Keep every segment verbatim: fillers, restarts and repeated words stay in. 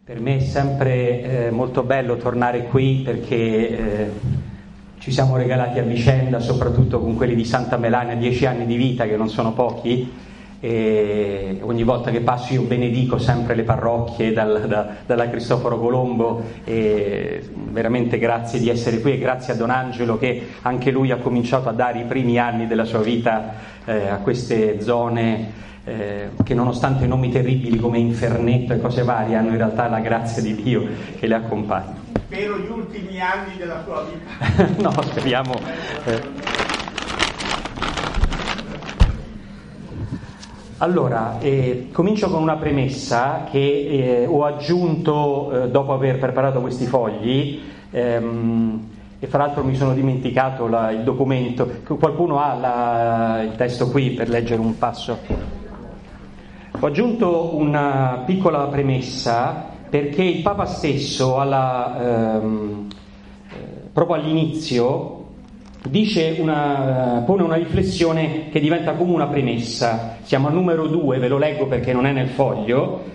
Per me è sempre eh, molto bello tornare qui perché eh, ci siamo regalati a vicenda, soprattutto con quelli di Santa Melania, dieci anni di vita che non sono pochi, e ogni volta che passo io benedico sempre le parrocchie dal, da, dalla Cristoforo Colombo, e veramente grazie di essere qui e grazie a Don Angelo che anche lui ha cominciato a dare i primi anni della sua vita eh, a queste zone Eh, che nonostante nomi terribili come Infernetto e cose varie hanno in realtà la grazia di Dio che le accompagna. Spero gli ultimi anni della sua vita. No, speriamo. Eh. Allora, eh, comincio con una premessa che eh, ho aggiunto eh, dopo aver preparato questi fogli. Ehm, E fra l'altro mi sono dimenticato la, il documento. Qualcuno ha la, il testo qui per leggere un passo? Ho aggiunto una piccola premessa perché il Papa stesso, alla, ehm, proprio all'inizio, dice una, pone una riflessione che diventa come una premessa. Siamo al numero due, ve lo leggo perché non è nel foglio.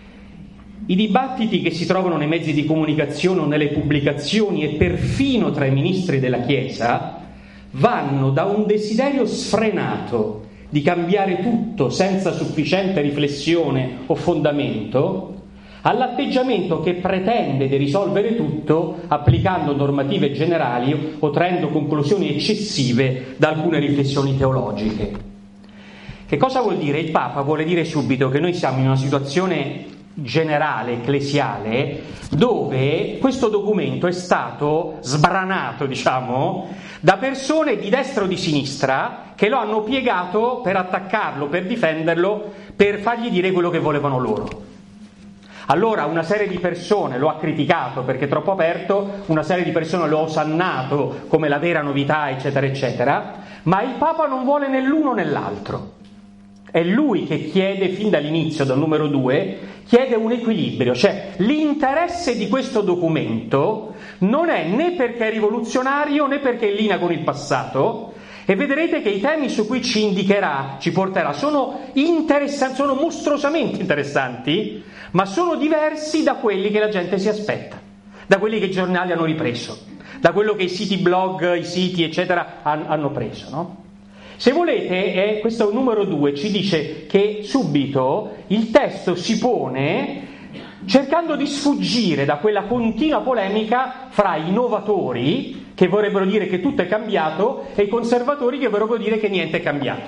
I dibattiti che si trovano nei mezzi di comunicazione o nelle pubblicazioni e perfino tra i ministri della Chiesa vanno da un desiderio sfrenato di cambiare tutto senza sufficiente riflessione o fondamento all'atteggiamento che pretende di risolvere tutto applicando normative generali o traendo conclusioni eccessive da alcune riflessioni teologiche. Che cosa vuol dire? Il Papa vuole dire subito che noi siamo in una situazione generale, ecclesiale, dove questo documento è stato sbranato, diciamo, da persone di destra o di sinistra che lo hanno piegato per attaccarlo, per difenderlo, per fargli dire quello che volevano loro. Allora una serie di persone lo ha criticato perché è troppo aperto, una serie di persone lo ha osannato come la vera novità, eccetera, eccetera, ma il Papa non vuole né l'uno né l'altro. È lui che chiede, fin dall'inizio, dal numero due, chiede un equilibrio, cioè l'interesse di questo documento non è né perché è rivoluzionario né perché è in linea con il passato, e vedrete che i temi su cui ci indicherà, ci porterà, sono interessanti, sono mostruosamente interessanti, ma sono diversi da quelli che la gente si aspetta, da quelli che i giornali hanno ripreso, da quello che i siti blog, i siti, eccetera, hanno preso, no? Se volete, eh, questo numero due ci dice che subito il testo si pone cercando di sfuggire da quella continua polemica fra i innovatori, che vorrebbero dire che tutto è cambiato, e i conservatori che vorrebbero dire che niente è cambiato.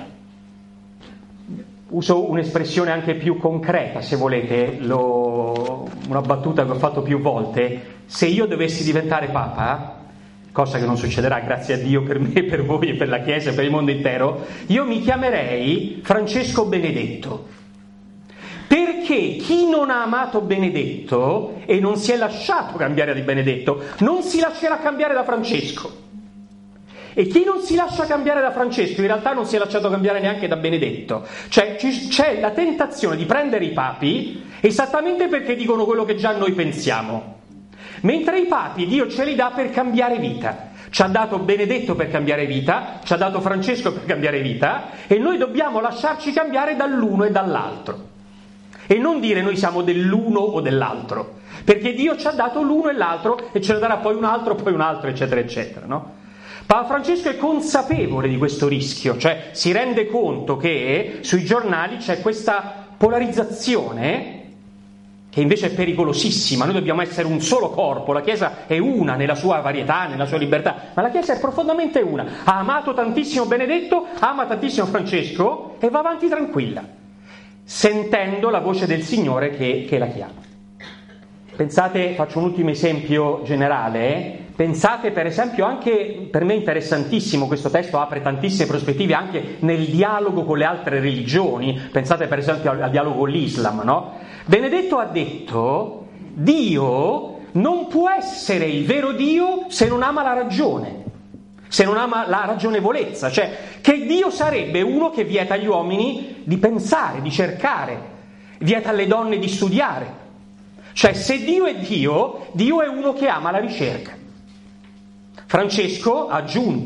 Uso un'espressione anche più concreta, se volete, lo, una battuta che ho fatto più volte. Se io dovessi diventare Papa, cosa che non succederà, grazie a Dio, per me, per voi e per la Chiesa e per il mondo intero, io mi chiamerei Francesco Benedetto, perché chi non ha amato Benedetto e non si è lasciato cambiare di Benedetto non si lascerà cambiare da Francesco, e chi non si lascia cambiare da Francesco in realtà non si è lasciato cambiare neanche da Benedetto. Cioè c'è la tentazione di prendere i papi esattamente perché dicono quello che già noi pensiamo. Mentre i papi Dio ce li dà per cambiare vita. Ci ha dato Benedetto per cambiare vita, ci ha dato Francesco per cambiare vita, e noi dobbiamo lasciarci cambiare dall'uno e dall'altro. E non dire noi siamo dell'uno o dell'altro, perché Dio ci ha dato l'uno e l'altro e ce ne darà poi un altro, poi un altro, eccetera, eccetera, no? Papa Francesco è consapevole di questo rischio, cioè si rende conto che sui giornali c'è questa polarizzazione che invece è pericolosissima. Noi dobbiamo essere un solo corpo, la Chiesa è una nella sua varietà, nella sua libertà, ma la Chiesa è profondamente una. Ha amato tantissimo Benedetto, ama tantissimo Francesco e va avanti tranquilla, sentendo la voce del Signore che, che la chiama. Pensate, faccio un ultimo esempio generale, eh? Pensate per esempio anche, per me interessantissimo, questo testo apre tantissime prospettive anche nel dialogo con le altre religioni. Pensate per esempio al, al dialogo con l'Islam, no? Benedetto ha detto: Dio non può essere il vero Dio se non ama la ragione, se non ama la ragionevolezza, cioè che Dio sarebbe uno che vieta agli uomini di pensare, di cercare, vieta alle donne di studiare. Cioè se Dio è Dio, Dio è uno che ama la ricerca. Francesco ha aggiunto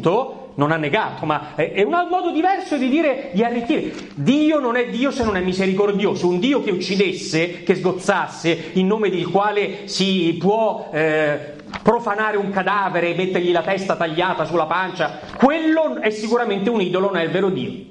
non ha negato, ma è, è un modo diverso di dire, di arricchire. Dio non è Dio se non è misericordioso. Un Dio che uccidesse, che sgozzasse, in nome del quale si può eh, profanare un cadavere e mettergli la testa tagliata sulla pancia, quello è sicuramente un idolo, non è il vero Dio.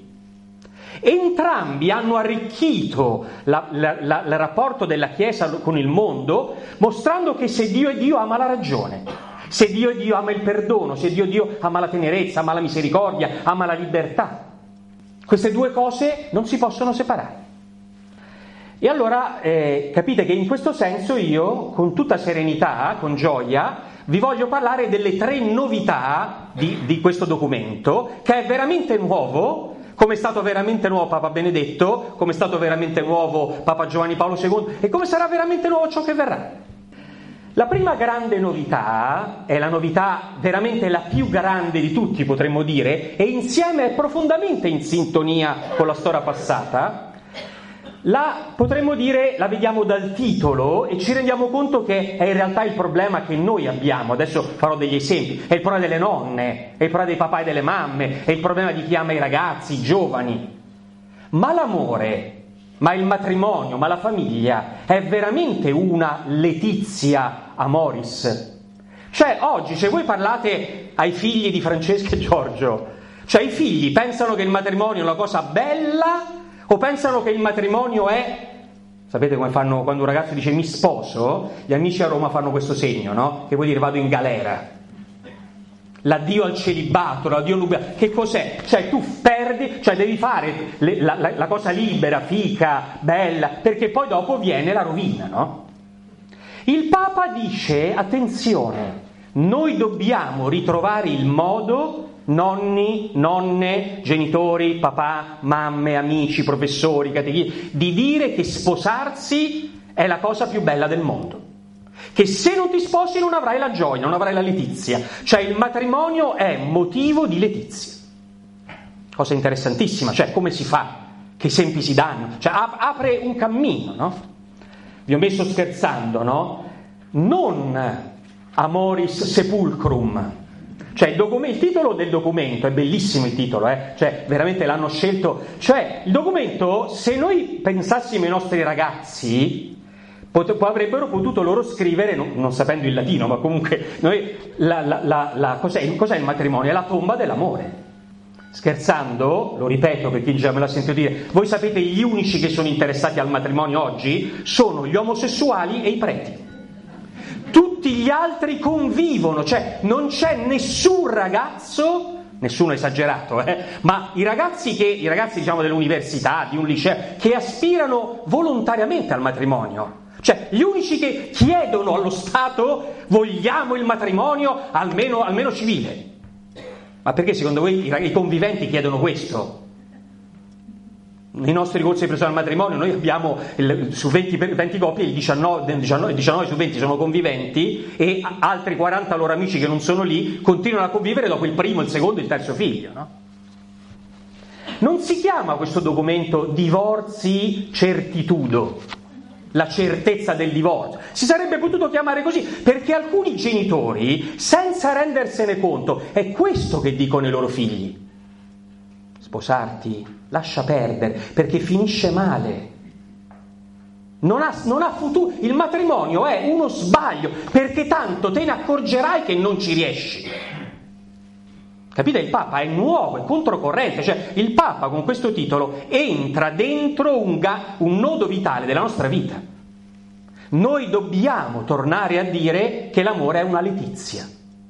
Entrambi hanno arricchito la, la, la, il rapporto della Chiesa con il mondo, mostrando che se Dio è Dio ama la ragione, se Dio è Dio ama il perdono, se Dio è Dio ama la tenerezza, ama la misericordia, ama la libertà. Queste due cose non si possono separare. E allora eh, capite che in questo senso io, con tutta serenità, con gioia, vi voglio parlare delle tre novità di, di questo documento, che è veramente nuovo, come è stato veramente nuovo Papa Benedetto, come è stato veramente nuovo Papa Giovanni Paolo secondo e come sarà veramente nuovo ciò che verrà. La prima grande novità, è la novità veramente la più grande di tutti, potremmo dire, e insieme è profondamente in sintonia con la storia passata. La potremmo dire, la vediamo dal titolo e ci rendiamo conto che è in realtà il problema che noi abbiamo. Adesso farò degli esempi. È il problema delle nonne, è il problema dei papà e delle mamme, è il problema di chi ama i ragazzi, i giovani. Ma l'amore, ma il matrimonio, ma la famiglia è veramente una letizia amoris. Cioè oggi se voi parlate ai figli di Francesca e Giorgio, cioè i figli pensano che il matrimonio è una cosa bella o pensano che il matrimonio è, sapete come fanno quando un ragazzo dice mi sposo, gli amici a Roma fanno questo segno, no? Che vuol dire vado in galera. L'addio al celibato, l'addio all'ubriaco, che cos'è? Cioè tu perdi, cioè devi fare le, la, la, la cosa libera, fica, bella, perché poi dopo viene la rovina, no? Il Papa dice, attenzione, noi dobbiamo ritrovare il modo, nonni, nonne, genitori, papà, mamme, amici, professori, catechisti, di dire che sposarsi è la cosa più bella del mondo. Che se non ti sposi non avrai la gioia, non avrai la letizia. Cioè il matrimonio è motivo di letizia. Cosa interessantissima, cioè come si fa? Che esempi si danno? Cioè ap- apre un cammino, no? Vi ho messo scherzando, no? Non amoris sepulcrum. Cioè il, documento, il titolo del documento, è bellissimo il titolo, eh? Cioè veramente l'hanno scelto. Cioè il documento, se noi pensassimo ai nostri ragazzi, pot- avrebbero potuto loro scrivere, non, non sapendo il latino, ma comunque noi, la, la, la, la, cos'è, cos'è il matrimonio? È la tomba dell'amore. Scherzando, lo ripeto per chi già me l'ha sentito dire, voi sapete gli unici che sono interessati al matrimonio oggi sono gli omosessuali e i preti. Tutti gli altri convivono, cioè non c'è nessun ragazzo, nessuno esagerato, eh, ma i ragazzi che i ragazzi diciamo dell'università, di un liceo, che aspirano volontariamente al matrimonio. Cioè gli unici che chiedono allo Stato vogliamo il matrimonio almeno, almeno civile. Ma perché secondo voi i, i conviventi chiedono questo? Nei nostri corsi di preparazione al matrimonio noi abbiamo il, su venti, venti coppie il diciannove, diciannove, diciannove su venti sono conviventi e altri quaranta loro amici che non sono lì continuano a convivere dopo il primo, il secondo e il terzo figlio, no? Non si chiama questo documento divorzi certitudo, la certezza del divorzio. Si sarebbe potuto chiamare così perché alcuni genitori, senza rendersene conto, è questo che dicono ai loro figli: sposarti, lascia perdere, perché finisce male. Non ha, non ha futuro. Il matrimonio è uno sbaglio, perché tanto te ne accorgerai che non ci riesci. Capite? Il Papa è nuovo, è controcorrente, cioè il Papa con questo titolo entra dentro un, ga, un nodo vitale della nostra vita. Noi dobbiamo tornare a dire che l'amore è una letizia,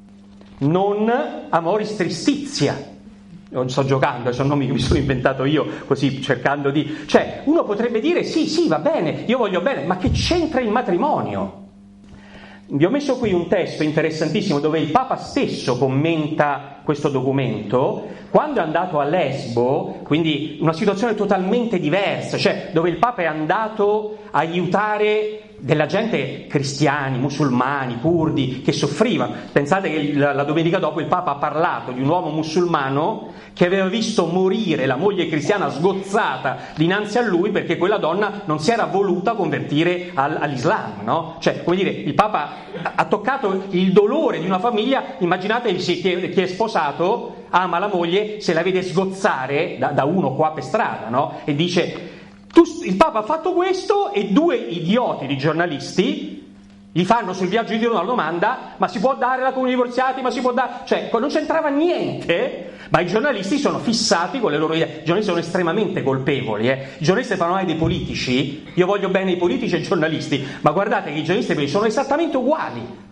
non amoris tristizia. Non sto giocando, sono nomi che mi sono inventato io, così cercando di... Cioè, uno potrebbe dire, sì, sì, va bene, io voglio bene, ma che c'entra il matrimonio? Vi ho messo qui un testo interessantissimo dove il Papa stesso commenta questo documento, quando è andato a Lesbo, quindi una situazione totalmente diversa, cioè dove il Papa è andato a aiutare della gente, cristiani, musulmani, curdi, che soffrivano. Pensate che la, la domenica dopo il Papa ha parlato di un uomo musulmano che aveva visto morire la moglie cristiana sgozzata dinanzi a lui perché quella donna non si era voluta convertire al, all'Islam, no? Cioè, come dire, il Papa ha toccato il dolore di una famiglia. Immaginate chi è, chi è sposato, ama la moglie, se la vede sgozzare da, da uno qua per strada, no? E dice... Tu, il Papa ha fatto questo e due idioti di giornalisti gli fanno sul viaggio di Dio una domanda: ma si può dare la comunione ai divorziati? Ma si può dare... Cioè, non c'entrava niente, ma i giornalisti sono fissati con le loro idee. I giornalisti sono estremamente colpevoli, eh. I giornalisti fanno male dei politici. Io voglio bene i politici e i giornalisti, ma guardate che i giornalisti sono esattamente uguali.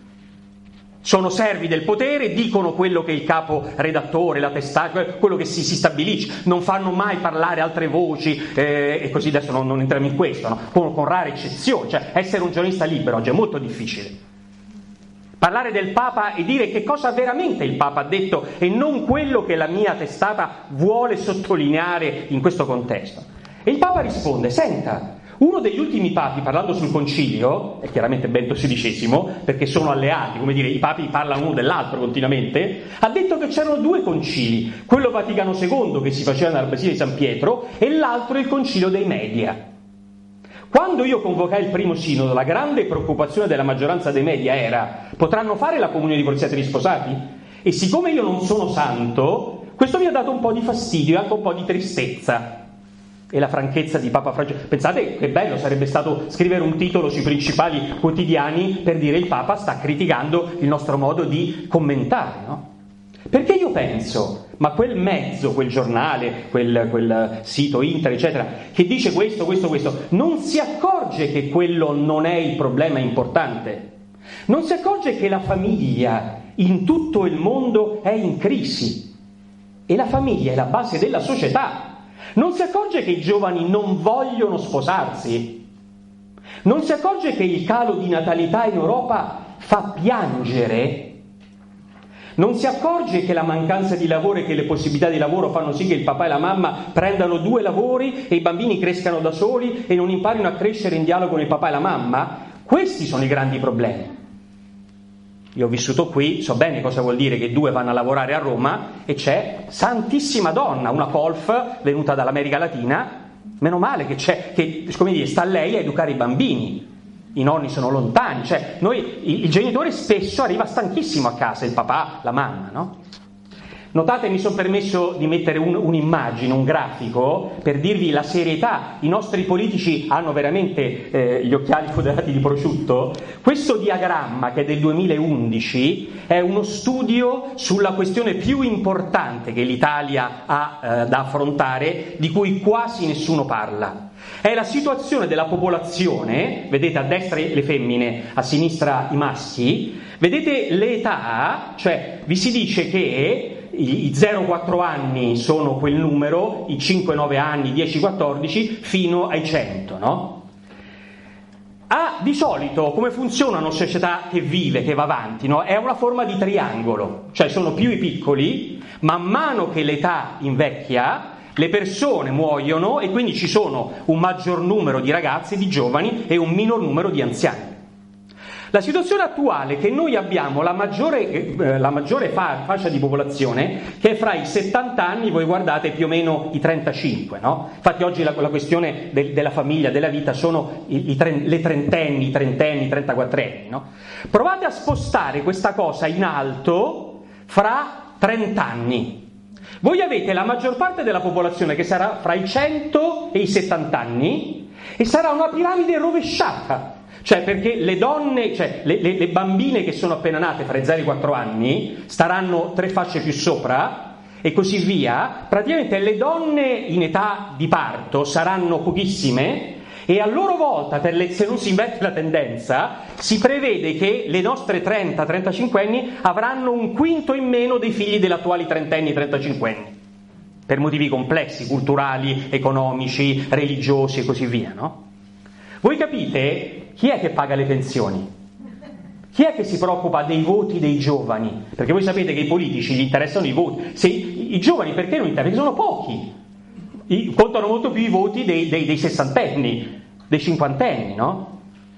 Sono servi del potere, dicono quello che il capo redattore, la testata, quello che si, si stabilisce, non fanno mai parlare altre voci, eh, e così adesso non, non entriamo in questo, no? con, con rare eccezioni. Cioè, essere un giornalista libero oggi è molto difficile. Parlare del Papa e dire che cosa veramente il Papa ha detto e non quello che la mia testata vuole sottolineare in questo contesto. E il Papa risponde: senta, uno degli ultimi papi, parlando sul concilio, è chiaramente Benedetto sedicesimo, perché sono alleati, come dire, i papi parlano uno dell'altro continuamente, ha detto che c'erano due concili, quello Vaticano secondo che si faceva nella Basilica di San Pietro e l'altro il concilio dei media. Quando io convocai il primo sinodo, la grande preoccupazione della maggioranza dei media era: potranno fare la comunione di divorziati e risposati? E siccome io non sono santo, questo mi ha dato un po' di fastidio e anche un po' di tristezza. E la franchezza di Papa Francesco. Pensate che bello sarebbe stato scrivere un titolo sui principali quotidiani per dire: il Papa sta criticando il nostro modo di commentare, no? Perché io penso, ma quel mezzo, quel giornale, quel, quel sito internet, eccetera, che dice questo, questo, questo, non si accorge che quello non è il problema importante. Non si accorge che la famiglia in tutto il mondo è in crisi. E la famiglia è la base della società. Non si accorge che i giovani non vogliono sposarsi? Non si accorge che il calo di natalità in Europa fa piangere? Non si accorge che la mancanza di lavoro e che le possibilità di lavoro fanno sì che il papà e la mamma prendano due lavori e i bambini crescano da soli e non imparino a crescere in dialogo con il papà e la mamma? Questi sono i grandi problemi. Io ho vissuto qui, so bene cosa vuol dire che due vanno a lavorare a Roma e c'è Santissima Donna, una colf venuta dall'America Latina, meno male che c'è, che come dire, sta lei a educare i bambini, i nonni sono lontani, cioè noi, il, il genitore spesso arriva stanchissimo a casa, il papà, la mamma, no? Notate, mi sono permesso di mettere un, un'immagine, un grafico, per dirvi la serietà. I nostri politici hanno veramente eh, gli occhiali foderati di prosciutto. Questo diagramma, che è del duemilaundici, è uno studio sulla questione più importante che l'Italia ha eh, da affrontare, di cui quasi nessuno parla. È la situazione della popolazione, vedete a destra le femmine, a sinistra i maschi, vedete le età, cioè vi si dice che i zero quattro anni sono quel numero, i cinque nove anni, dieci quattordici, fino ai cento, no? Ah, di solito come funziona una società che vive, che va avanti, no? È una forma di triangolo, cioè sono più i piccoli, man mano che l'età invecchia, le persone muoiono e quindi ci sono un maggior numero di ragazzi, di giovani e un minor numero di anziani. La situazione attuale è che noi abbiamo la maggiore, eh, la maggiore fa- fascia di popolazione che è fra i settanta anni, voi guardate più o meno i trentacinque, no? Infatti oggi la, la questione del, della famiglia, della vita sono i, i tre, le trentenni, i trentenni, i trentaquattrenni, no? Provate a spostare questa cosa in alto fra trenta anni. Voi avete la maggior parte della popolazione che sarà fra i cento e i settanta anni e sarà una piramide rovesciata. Cioè perché le donne, cioè le, le, le bambine che sono appena nate fra i zero e i quattro anni staranno tre fasce più sopra e così via, praticamente le donne in età di parto saranno pochissime e a loro volta, per le, se non si inverte la tendenza, si prevede che le nostre trenta trentacinque anni avranno un quinto in meno dei figli degli attuali trentenni e trentacinquenni, per motivi complessi, culturali, economici, religiosi e così via, no? Voi capite chi è che paga le pensioni? Chi è che si preoccupa dei voti dei giovani? Perché voi sapete che i politici gli interessano i voti. Se i, i giovani perché non interessano? Perché sono pochi. I, contano molto più i voti dei, dei, dei sessantenni, dei cinquantenni, no?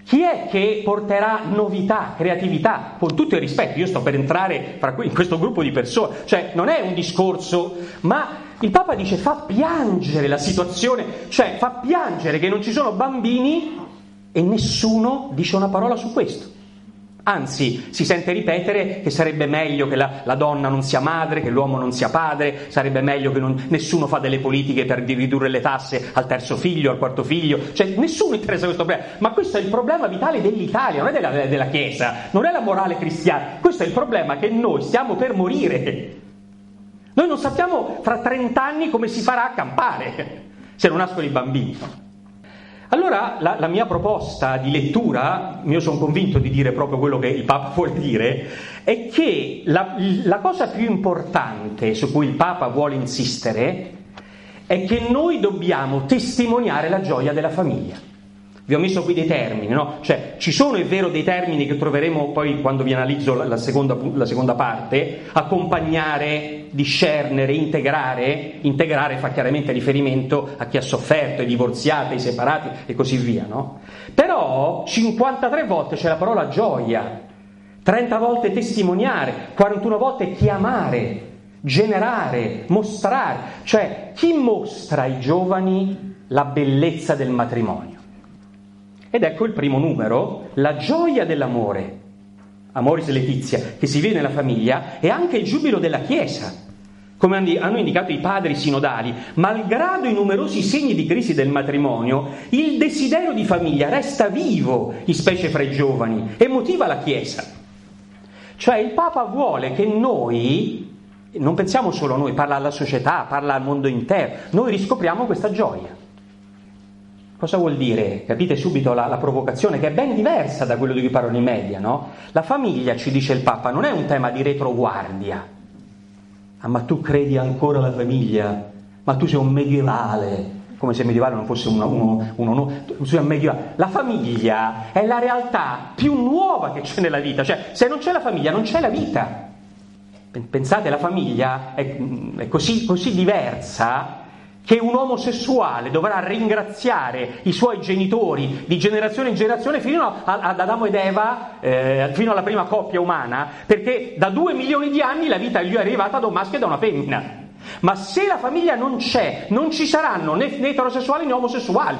Chi è che porterà novità, creatività? Con tutto il rispetto, io sto per entrare fra in questo gruppo di persone, cioè non è un discorso, ma il Papa dice fa piangere la situazione, cioè fa piangere che non ci sono bambini e nessuno dice una parola su questo. Anzi, si sente ripetere che sarebbe meglio che la, la donna non sia madre, che l'uomo non sia padre, sarebbe meglio che non, nessuno fa delle politiche per ridurre le tasse al terzo figlio, al quarto figlio, cioè nessuno interessa questo problema, ma questo è il problema vitale dell'Italia, non è della, della Chiesa, non è la morale cristiana, questo è il problema che noi stiamo per morire. Noi non sappiamo fra trent'anni come si farà a campare se non nascono i bambini. Allora la, la mia proposta di lettura, io sono convinto di dire proprio quello che il Papa vuole dire, è che la, la cosa più importante su cui il Papa vuole insistere è che noi dobbiamo testimoniare la gioia della famiglia. Vi ho messo qui dei termini, no? Cioè ci sono, è vero, dei termini che troveremo poi quando vi analizzo la, la, seconda, la seconda parte, accompagnare, discernere, integrare, integrare fa chiaramente riferimento a chi ha sofferto, ai divorziati, ai separati e così via, no? Però cinquantatré volte c'è la parola gioia, trenta volte testimoniare, quarantuno volte chiamare, generare, mostrare, cioè chi mostra ai giovani la bellezza del matrimonio? Ed ecco il primo numero, la gioia dell'amore, Amoris Laetitia, che si vede nella famiglia, e anche il giubilo della Chiesa, come hanno indicato i padri sinodali. Malgrado i numerosi segni di crisi del matrimonio, il desiderio di famiglia resta vivo, in specie fra i giovani, e motiva la Chiesa. Cioè il Papa vuole che noi, non pensiamo solo a noi, parla alla società, parla al mondo intero, noi riscopriamo questa gioia. Cosa vuol dire? Capite subito la, la provocazione, che è ben diversa da quello di cui parlano i media, no? La famiglia, ci dice il Papa, non è un tema di retroguardia. Ah, ma tu credi ancora alla famiglia? Ma tu sei un medievale, come se medievale non fosse uno, uno, uno, uno tu sei un medievale. La famiglia è la realtà più nuova che c'è nella vita, cioè se non c'è la famiglia non c'è la vita. Pensate, la famiglia è, è così, così diversa che un omosessuale dovrà ringraziare i suoi genitori di generazione in generazione fino ad Adamo ed Eva, eh, fino alla prima coppia umana, perché da due milioni di anni la vita gli è arrivata da un maschio e da una femmina. Ma se la famiglia non c'è, non ci saranno né, né eterosessuali né omosessuali.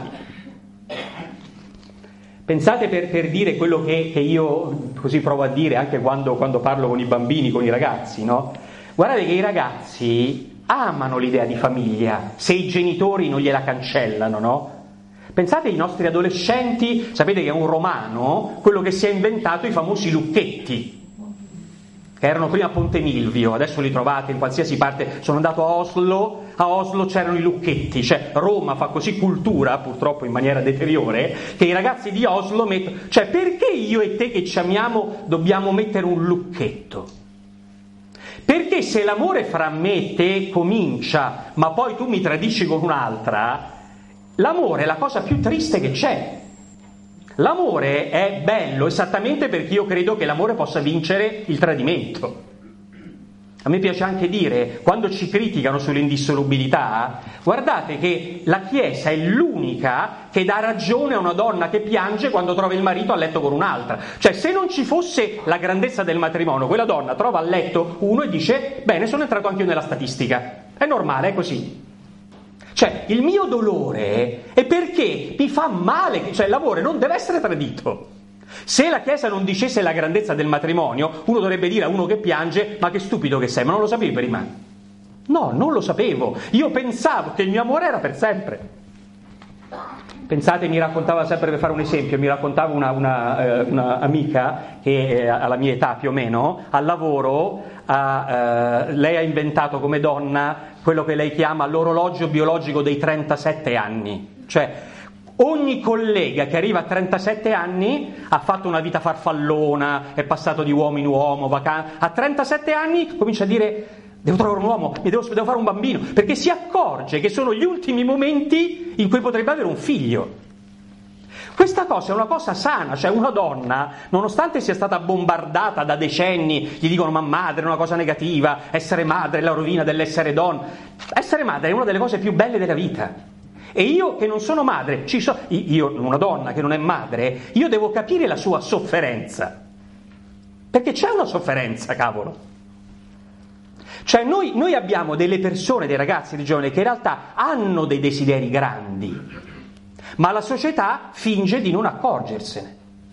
Pensate, per, per dire quello che, che io così provo a dire anche quando, quando parlo con i bambini, con i ragazzi, no? Guardate che i ragazzi amano l'idea di famiglia, se i genitori non gliela cancellano, no? Pensate ai nostri adolescenti, sapete che è un romano, quello che si è inventato i famosi lucchetti, che erano prima a Ponte Milvio, adesso li trovate in qualsiasi parte. Sono andato a Oslo, a Oslo c'erano i lucchetti, cioè Roma fa così cultura, purtroppo in maniera deteriore, che i ragazzi di Oslo mettono, cioè perché io e te che ci amiamo dobbiamo mettere un lucchetto? Perché se l'amore fra me e te comincia, ma poi tu mi tradisci con un'altra, l'amore è la cosa più triste che c'è. L'amore è bello esattamente perché io credo che l'amore possa vincere il tradimento. A me piace anche dire, quando ci criticano sull'indissolubilità, guardate che la Chiesa è l'unica che dà ragione a una donna che piange quando trova il marito a letto con un'altra. Cioè, se non ci fosse la grandezza del matrimonio, quella donna trova a letto uno e dice, bene, sono entrato anche io nella statistica. È normale, è così. Cioè, il mio dolore è perché mi fa male, cioè l'amore non deve essere tradito. Se la Chiesa non dicesse la grandezza del matrimonio, uno dovrebbe dire a uno che piange, ma che stupido che sei, ma non lo sapevi prima? No, non lo sapevo. Io pensavo che il mio amore era per sempre. Pensate, mi raccontava, sempre per fare un esempio, mi raccontava una, una, eh, una amica che alla mia età più o meno, al lavoro, ha, eh, lei ha inventato come donna quello che lei chiama l'orologio biologico dei trentasette anni. Cioè, ogni collega che arriva a trentasette anni ha fatto una vita farfallona, è passato di uomo in uomo, vacanza. A trentasette anni comincia a dire, devo trovare un uomo, mi devo, devo fare un bambino, perché si accorge che sono gli ultimi momenti in cui potrebbe avere un figlio. Questa cosa è una cosa sana, cioè una donna, nonostante sia stata bombardata da decenni, gli dicono ma madre è una cosa negativa, essere madre è la rovina dell'essere donna. Essere madre è una delle cose più belle della vita. E io che non sono madre, ci so, io, una donna che non è madre, io devo capire la sua sofferenza. Perché c'è una sofferenza, cavolo. Cioè noi, noi abbiamo delle persone, dei ragazzi, dei giovani che in realtà hanno dei desideri grandi, ma la società finge di non accorgersene.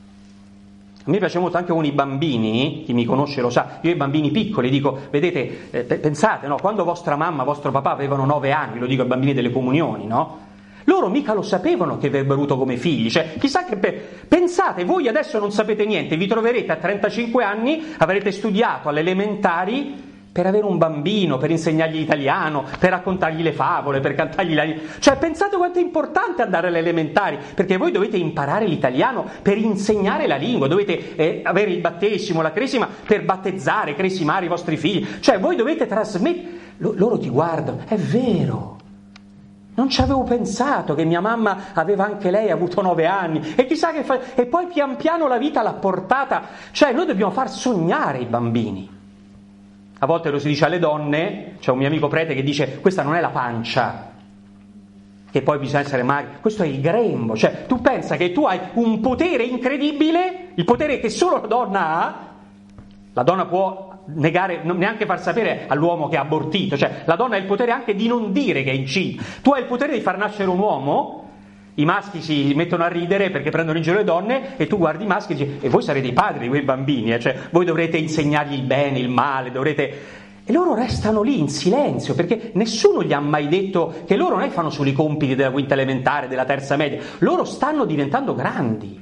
A me piace molto anche con i bambini, chi mi conosce lo sa, io ai bambini piccoli dico, vedete, eh, pensate, no, quando vostra mamma, vostro papà avevano nove anni, lo dico ai bambini delle comunioni, no? Loro mica lo sapevano che avrebbero avuto come figli, cioè chissà che... Pe- pensate, voi adesso non sapete niente, vi troverete a trentacinque anni, avrete studiato alle elementari per avere un bambino, per insegnargli l'italiano, per raccontargli le favole, per cantargli la... Cioè pensate quanto è importante andare alle elementari, perché voi dovete imparare l'italiano per insegnare la lingua, dovete eh, avere il battesimo, la cresima per battezzare, cresimare i vostri figli, cioè voi dovete trasmettere... L- loro ti guardano, è vero, non ci avevo pensato che mia mamma aveva anche lei avuto nove anni, e chissà che fa... E poi pian piano la vita l'ha portata, cioè noi dobbiamo far sognare i bambini. A volte lo si dice alle donne, c'è un mio amico prete che dice questa non è la pancia, che poi bisogna essere magri, questo è il grembo, cioè tu pensa che tu hai un potere incredibile, il potere che solo la donna ha, la donna può negare, non neanche far sapere all'uomo che ha abortito, cioè la donna ha il potere anche di non dire che è incinta, tu hai il potere di far nascere un uomo. I maschi si mettono a ridere perché prendono in giro le donne e tu guardi i maschi e dici e voi sarete i padri di quei bambini, eh? Cioè voi dovrete insegnargli il bene, il male, dovrete... E loro restano lì in silenzio perché nessuno gli ha mai detto che loro non è che fanno solo i compiti della quinta elementare, della terza media, loro stanno diventando grandi.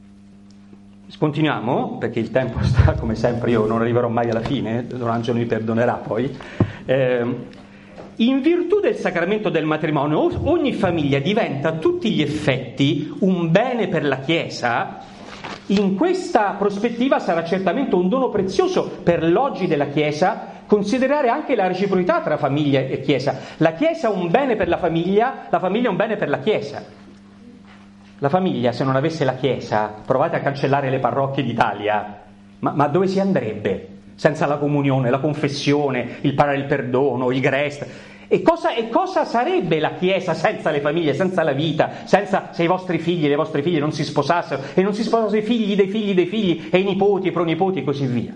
Continuiamo, perché il tempo sta, come sempre, io non arriverò mai alla fine, Don Angelo mi perdonerà poi. Eh, in virtù del sacramento del matrimonio, ogni famiglia diventa a tutti gli effetti un bene per la Chiesa. In questa prospettiva sarà certamente un dono prezioso per l'oggi della Chiesa considerare anche la reciprocità tra famiglia e Chiesa. La Chiesa è un bene per la famiglia, la famiglia è un bene per la Chiesa. La famiglia, se non avesse la Chiesa, provate a cancellare le parrocchie d'Italia, ma, ma dove si andrebbe? Senza la comunione, la confessione, il parlare il perdono, il grest. E cosa, e cosa sarebbe la Chiesa senza le famiglie, senza la vita, senza se i vostri figli e le vostre figlie non si sposassero e non si sposassero i figli dei figli dei figli e i nipoti e i pronipoti e così via.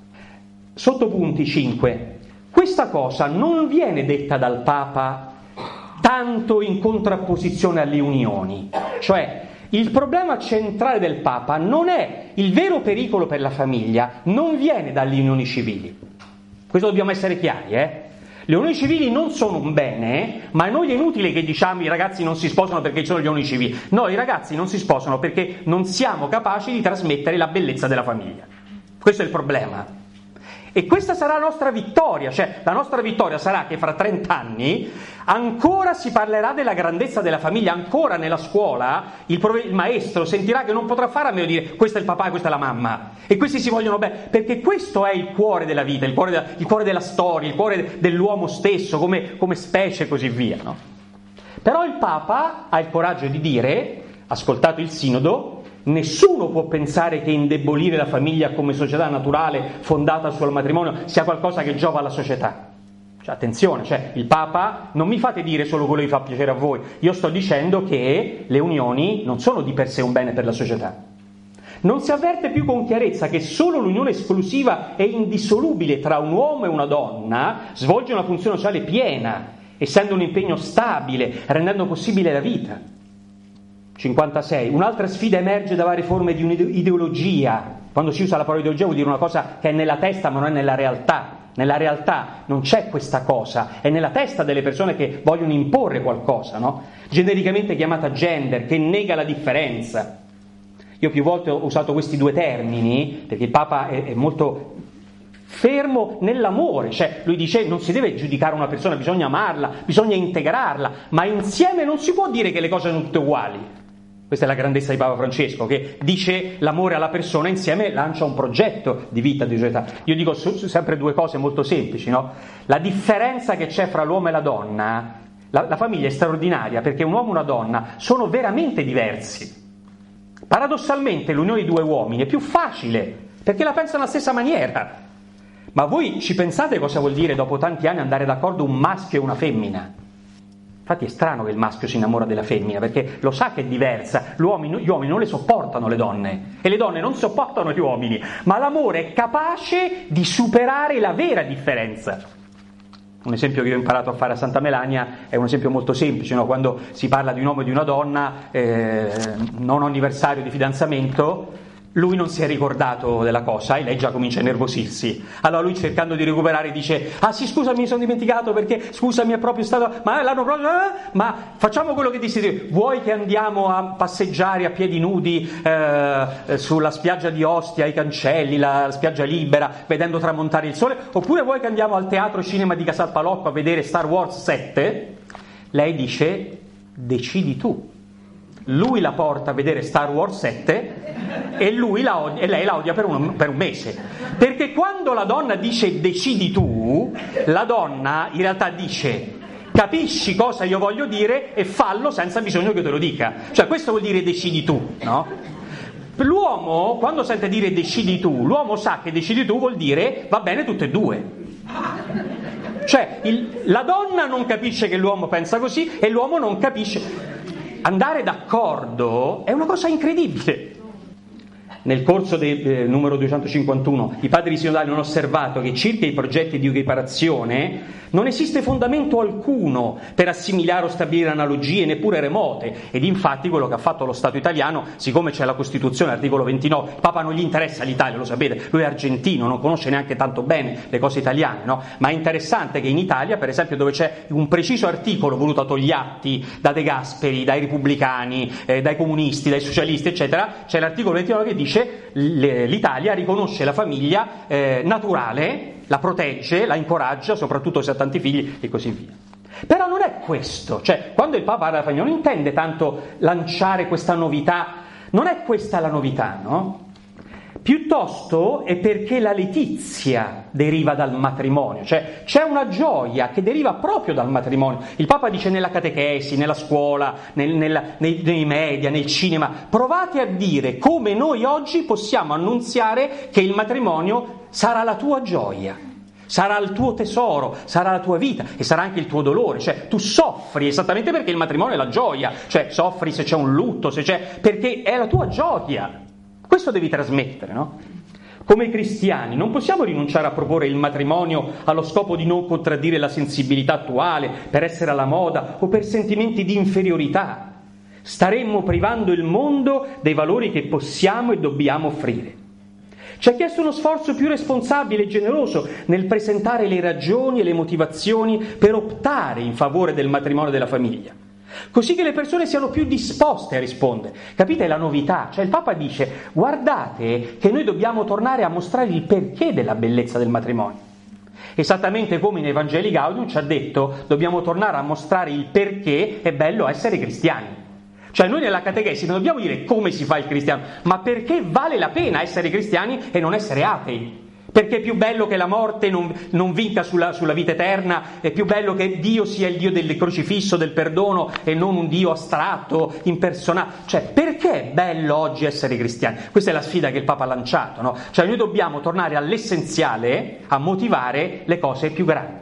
Sottopunti cinque. Questa cosa non viene detta dal Papa tanto in contrapposizione alle unioni, cioè il problema centrale del Papa non è il vero pericolo per la famiglia, non viene dalle unioni civili. Questo dobbiamo essere chiari, eh? Le unioni civili non sono un bene, ma noi è inutile che diciamo i ragazzi non si sposano perché ci sono le unioni civili. No, i ragazzi non si sposano perché non siamo capaci di trasmettere la bellezza della famiglia. Questo è il problema. E questa sarà la nostra vittoria, cioè la nostra vittoria sarà che fra trent'anni ancora si parlerà della grandezza della famiglia, ancora nella scuola il, prove- il maestro sentirà che non potrà fare a meno di dire questo è il papà e questa è la mamma e questi si vogliono bene, perché questo è il cuore della vita, il cuore, de- il cuore della storia, il cuore dell'uomo stesso come, come specie e così via, no? Però il Papa ha il coraggio di dire, ascoltato il sinodo, nessuno può pensare che indebolire la famiglia come società naturale fondata sul matrimonio sia qualcosa che giova alla società. Cioè, attenzione, cioè, il Papa, non mi fate dire solo quello che fa piacere a voi, io sto dicendo che le unioni non sono di per sé un bene per la società. Non si avverte più con chiarezza che solo l'unione esclusiva e indissolubile tra un uomo e una donna svolge una funzione sociale piena, essendo un impegno stabile, rendendo possibile la vita. cinquantasei. Un'altra sfida emerge da varie forme di un'ideologia. Quando si usa la parola ideologia vuol dire una cosa che è nella testa ma non è nella realtà. Nella realtà non c'è questa cosa, è nella testa delle persone che vogliono imporre qualcosa, no? Genericamente chiamata gender, che nega la differenza. Io più volte ho usato questi due termini perché il Papa è, è molto fermo nell'amore, cioè lui dice non si deve giudicare una persona, bisogna amarla, bisogna integrarla, ma insieme non si può dire che le cose sono tutte uguali. Questa è la grandezza di Papa Francesco, che dice l'amore alla persona, insieme lancia un progetto di vita, di società. Io dico sempre due cose molto semplici, no? La differenza che c'è fra l'uomo e la donna, la, la famiglia è straordinaria perché un uomo e una donna sono veramente diversi. Paradossalmente l'unione di due uomini è più facile perché la pensano alla stessa maniera. Ma voi ci pensate cosa vuol dire dopo tanti anni andare d'accordo un maschio e una femmina? Infatti è strano che il maschio si innamora della femmina, perché lo sa che è diversa. Gli uomini, gli uomini non le sopportano le donne, e le donne non sopportano gli uomini, ma l'amore è capace di superare la vera differenza. Un esempio che io ho imparato a fare a Santa Melania è un esempio molto semplice, no? Quando si parla di un uomo e di una donna, eh, non anniversario di fidanzamento, lui non si è ricordato della cosa e lei già comincia a innervosirsi. Allora lui, cercando di recuperare, dice: ah sì, scusami, mi sono dimenticato, perché scusami, è proprio stato, ma l'anno prossimo, eh? ma facciamo quello che dissi, vuoi che andiamo a passeggiare a piedi nudi eh, sulla spiaggia di Ostia, ai cancelli, la spiaggia libera, vedendo tramontare il sole, oppure vuoi che andiamo al teatro cinema di Casal Palocco a vedere Star Wars sette? Lei dice: decidi tu. Lui la porta a vedere Star Wars sette e, lui la odia, e lei la odia per un, per un mese. Perché quando la donna dice decidi tu, la donna in realtà dice: capisci cosa io voglio dire e fallo senza bisogno che te lo dica. Cioè questo vuol dire decidi tu, no? L'uomo, quando sente dire decidi tu, l'uomo sa che decidi tu vuol dire va bene tutte e due. Cioè il, la donna non capisce che l'uomo pensa così e l'uomo non capisce. Andare d'accordo è una cosa incredibile. Nel corso del eh, numero duecentocinquantuno i padri sinodali hanno osservato che circa i progetti di equiparazione non esiste fondamento alcuno per assimilare o stabilire analogie neppure remote, ed infatti quello che ha fatto lo Stato italiano, siccome c'è la Costituzione, articolo ventinove, il Papa non gli interessa l'Italia, lo sapete, lui è argentino, non conosce neanche tanto bene le cose italiane, no? Ma è interessante che in Italia, per esempio, dove c'è un preciso articolo voluto a Togliatti da De Gasperi, dai repubblicani, eh, dai comunisti, dai socialisti, eccetera, c'è l'articolo ventinove che dice l'Italia riconosce la famiglia eh, naturale, la protegge, la incoraggia, soprattutto se ha tanti figli e così via. Però non è questo, cioè quando il Papa parla della famiglia non intende tanto lanciare questa novità, non è questa la novità, no? Piuttosto è perché la letizia deriva dal matrimonio, cioè c'è una gioia che deriva proprio dal matrimonio. Il Papa dice nella catechesi, nella scuola, nel, nella, nei, nei media, nel cinema, provate a dire come noi oggi possiamo annunziare che il matrimonio sarà la tua gioia, sarà il tuo tesoro, sarà la tua vita e sarà anche il tuo dolore, cioè tu soffri esattamente perché il matrimonio è la gioia, cioè soffri se c'è un lutto, se c'è, perché è la tua gioia. Questo devi trasmettere, no? Come cristiani non possiamo rinunciare a proporre il matrimonio allo scopo di non contraddire la sensibilità attuale, per essere alla moda o per sentimenti di inferiorità. Staremmo privando il mondo dei valori che possiamo e dobbiamo offrire. Ci ha chiesto uno sforzo più responsabile e generoso nel presentare le ragioni e le motivazioni per optare in favore del matrimonio e della famiglia, così che le persone siano più disposte a rispondere. Capite la novità? Cioè il Papa dice: guardate che noi dobbiamo tornare a mostrare il perché della bellezza del matrimonio. Esattamente come in Evangelii Gaudium ci ha detto, dobbiamo tornare a mostrare il perché è bello essere cristiani. Cioè noi nella catechesi non dobbiamo dire come si fa il cristiano, ma perché vale la pena essere cristiani e non essere atei. Perché è più bello che la morte non, non vinca sulla, sulla vita eterna, è più bello che Dio sia il Dio del crocifisso, del perdono, e non un Dio astratto, impersonale. Cioè, perché è bello oggi essere cristiani? Questa è la sfida che il Papa ha lanciato, no? Cioè noi dobbiamo tornare all'essenziale, a motivare le cose più grandi.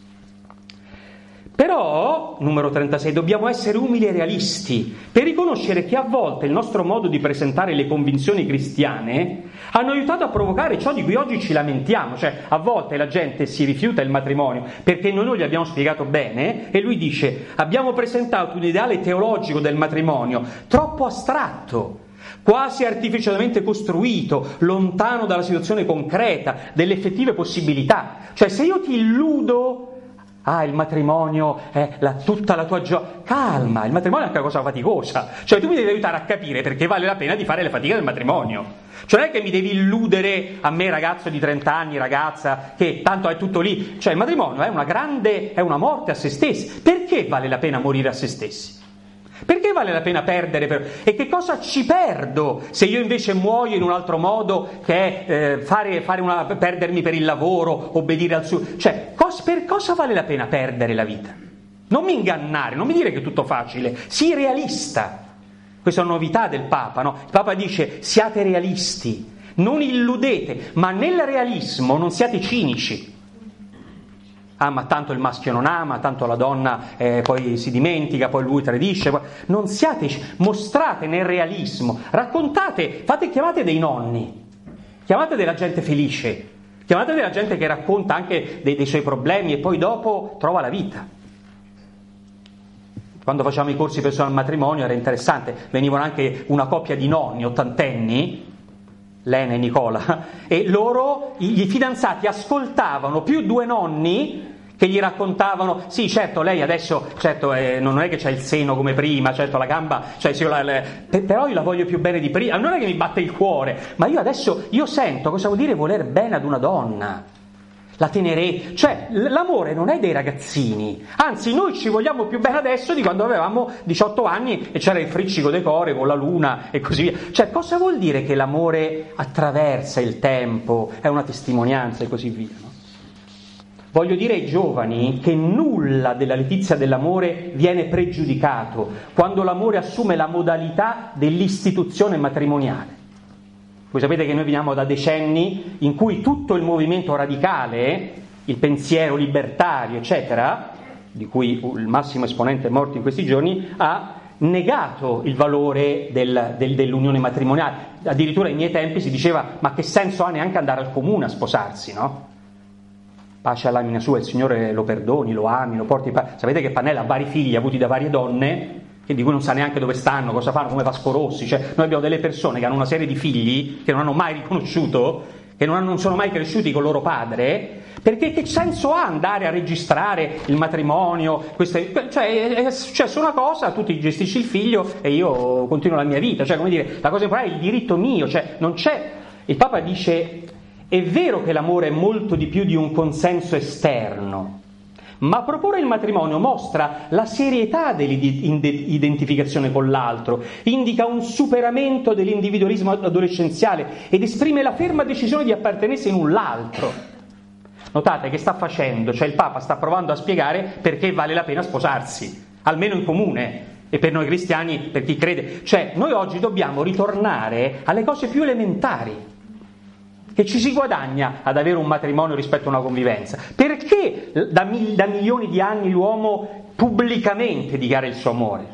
Però, numero trentasei, dobbiamo essere umili e realisti per riconoscere che a volte il nostro modo di presentare le convinzioni cristiane hanno aiutato a provocare ciò di cui oggi ci lamentiamo. Cioè, a volte la gente si rifiuta il matrimonio perché noi non gli abbiamo spiegato bene, e lui dice: abbiamo presentato un ideale teologico del matrimonio troppo astratto, quasi artificialmente costruito, lontano dalla situazione concreta, delle effettive possibilità. Cioè, se io ti illudo ah, il matrimonio è la, tutta la tua gioia. Calma, il matrimonio è una cosa faticosa. Cioè tu mi devi aiutare a capire perché vale la pena di fare le fatiche del matrimonio. Cioè non è che mi devi illudere a me, ragazzo di trenta anni, ragazza, che tanto è tutto lì. Cioè il matrimonio è una grande, è una morte a se stessi. Perché vale la pena morire a se stessi? Perché vale la pena perdere? Per... E che cosa ci perdo se io invece muoio in un altro modo, che è eh, fare, fare una, perdermi per il lavoro, obbedire al suo... Cioè, cos, per cosa vale la pena perdere la vita? Non mi ingannare, non mi dire che è tutto facile, sii realista. Questa è una novità del Papa, no? Il Papa dice: siate realisti, non illudete, ma nel realismo non siate cinici. Ah, ma tanto il maschio non ama, tanto la donna eh, poi si dimentica, poi lui tradisce. Poi... Non siate, mostrate nel realismo, raccontate, fate, chiamate dei nonni, chiamate della gente felice, chiamate della gente che racconta anche dei, dei suoi problemi e poi dopo trova la vita. Quando facciamo i corsi personal matrimonio era interessante, venivano anche una coppia di nonni ottantenni, Lena e Nicola, e loro, i fidanzati, ascoltavano più due nonni che gli raccontavano, sì certo lei adesso, certo eh, non è che c'ha il seno come prima, certo la gamba, cioè, sì, la, la, però io la voglio più bene di prima, non è che mi batte il cuore, ma io adesso, io sento cosa vuol dire voler bene ad una donna. La tenerezza, cioè l'amore non è dei ragazzini, anzi noi ci vogliamo più bene adesso di quando avevamo diciotto anni e c'era il friccico decore con la luna e così via. Cioè cosa vuol dire che l'amore attraversa il tempo, è una testimonianza e così via, no? Voglio dire ai giovani che nulla della letizia dell'amore viene pregiudicato quando l'amore assume la modalità dell'istituzione matrimoniale. Voi sapete che noi veniamo da decenni in cui tutto il movimento radicale, il pensiero libertario, eccetera, di cui il massimo esponente è morto in questi giorni, ha negato il valore del, del, dell'unione matrimoniale. Addirittura ai miei tempi si diceva, ma che senso ha neanche andare al comune a sposarsi, no? Pace all'anima sua, il Signore lo perdoni, lo ami, lo porti... Sapete che Pannella ha vari figli avuti da varie donne, che di cui non sa neanche dove stanno, cosa fanno, come Vasco Rossi. Cioè, noi abbiamo delle persone che hanno una serie di figli che non hanno mai riconosciuto, che non, hanno, non sono mai cresciuti con loro padre, perché che senso ha andare a registrare il matrimonio? Queste, cioè, è successa una cosa, tu ti gestisci il figlio e io continuo la mia vita. Cioè, come dire, la cosa importante è il diritto mio, cioè, non c'è... Il Papa dice, è vero che l'amore è molto di più di un consenso esterno, ma proporre il matrimonio mostra la serietà dell'identificazione con l'altro, indica un superamento dell'individualismo adolescenziale ed esprime la ferma decisione di appartenersi in un l'altro. Notate che sta facendo, cioè il Papa sta provando a spiegare perché vale la pena sposarsi, almeno in comune, e per noi cristiani, per chi crede. Cioè noi oggi dobbiamo ritornare alle cose più elementari, che ci si guadagna ad avere un matrimonio rispetto a una convivenza. Perché da, mil- da milioni di anni l'uomo pubblicamente dichiara il suo amore?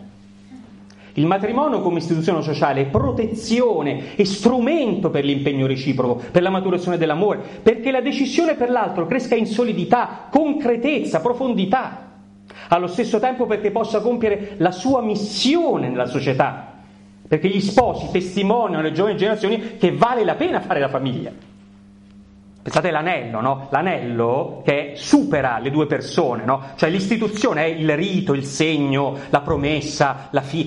Il matrimonio come istituzione sociale è protezione e strumento per l'impegno reciproco, per la maturazione dell'amore, perché la decisione per l'altro cresca in solidità, concretezza, profondità, allo stesso tempo perché possa compiere la sua missione nella società, perché gli sposi testimoniano alle giovani generazioni che vale la pena fare la famiglia. Pensate all'anello, no? L'anello che supera le due persone, no? Cioè l'istituzione è il rito, il segno, la promessa, la fi...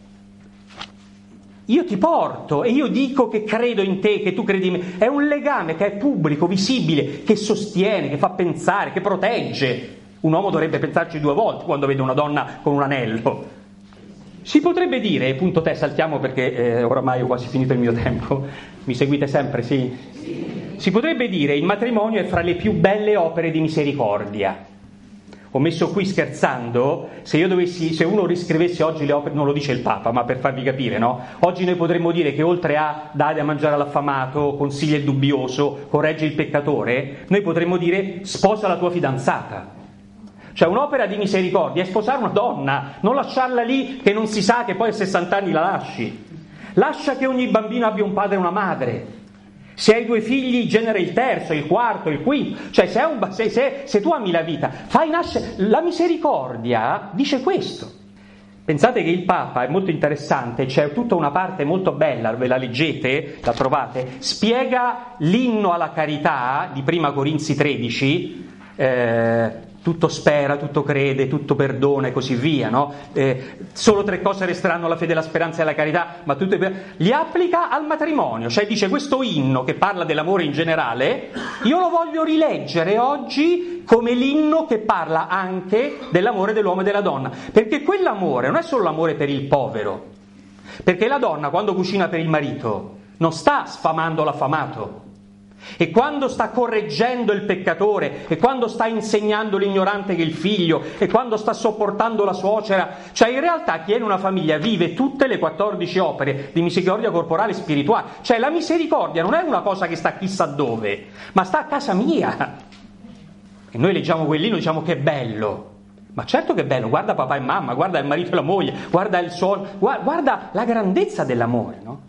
Io ti porto e io dico che credo in te, che tu credi in me. È un legame che è pubblico, visibile, che sostiene, che fa pensare, che protegge. Un uomo dovrebbe pensarci due volte quando vede una donna con un anello. Si potrebbe dire, punto te, saltiamo perché eh, oramai ho quasi finito il mio tempo. Mi seguite sempre, sì? Sì. Si potrebbe dire il matrimonio è fra le più belle opere di misericordia. Ho messo qui scherzando, se io dovessi, se uno riscrivesse oggi le opere, non lo dice il Papa, ma per farvi capire, no? Oggi noi potremmo dire che oltre a dare a mangiare all'affamato, consiglia il dubbioso, corregge il peccatore, noi potremmo dire sposa la tua fidanzata. Cioè un'opera di misericordia è sposare una donna, non lasciarla lì che non si sa che poi a sessanta anni la lasci. Lascia che ogni bambino abbia un padre e una madre. Se hai due figli, genera il terzo, il quarto, il quinto. Cioè se, un, se, se, se tu ami la vita, fai nascere... La misericordia dice questo. Pensate che il Papa, è molto interessante, c'è tutta una parte molto bella, ve la leggete, la trovate, spiega l'inno alla carità di Prima Corinzi tredici, eh, tutto spera, tutto crede, tutto perdona e così via, no? Eh, solo tre cose resteranno: la fede, la speranza e la carità, ma tutte li applica al matrimonio, cioè dice questo inno che parla dell'amore in generale, io lo voglio rileggere oggi come l'inno che parla anche dell'amore dell'uomo e della donna, perché quell'amore non è solo l'amore per il povero, perché la donna quando cucina per il marito non sta sfamando l'affamato, e quando sta correggendo il peccatore, e quando sta insegnando l'ignorante che è il figlio, e quando sta sopportando la suocera, cioè in realtà chi è in una famiglia vive tutte le quattordici opere di misericordia corporale e spirituale. Cioè la misericordia non è una cosa che sta chissà dove, ma sta a casa mia. E noi leggiamo quel libro e diciamo che bello. Ma certo che è bello, guarda papà e mamma, guarda il marito e la moglie, guarda il suono, guarda la grandezza dell'amore, no?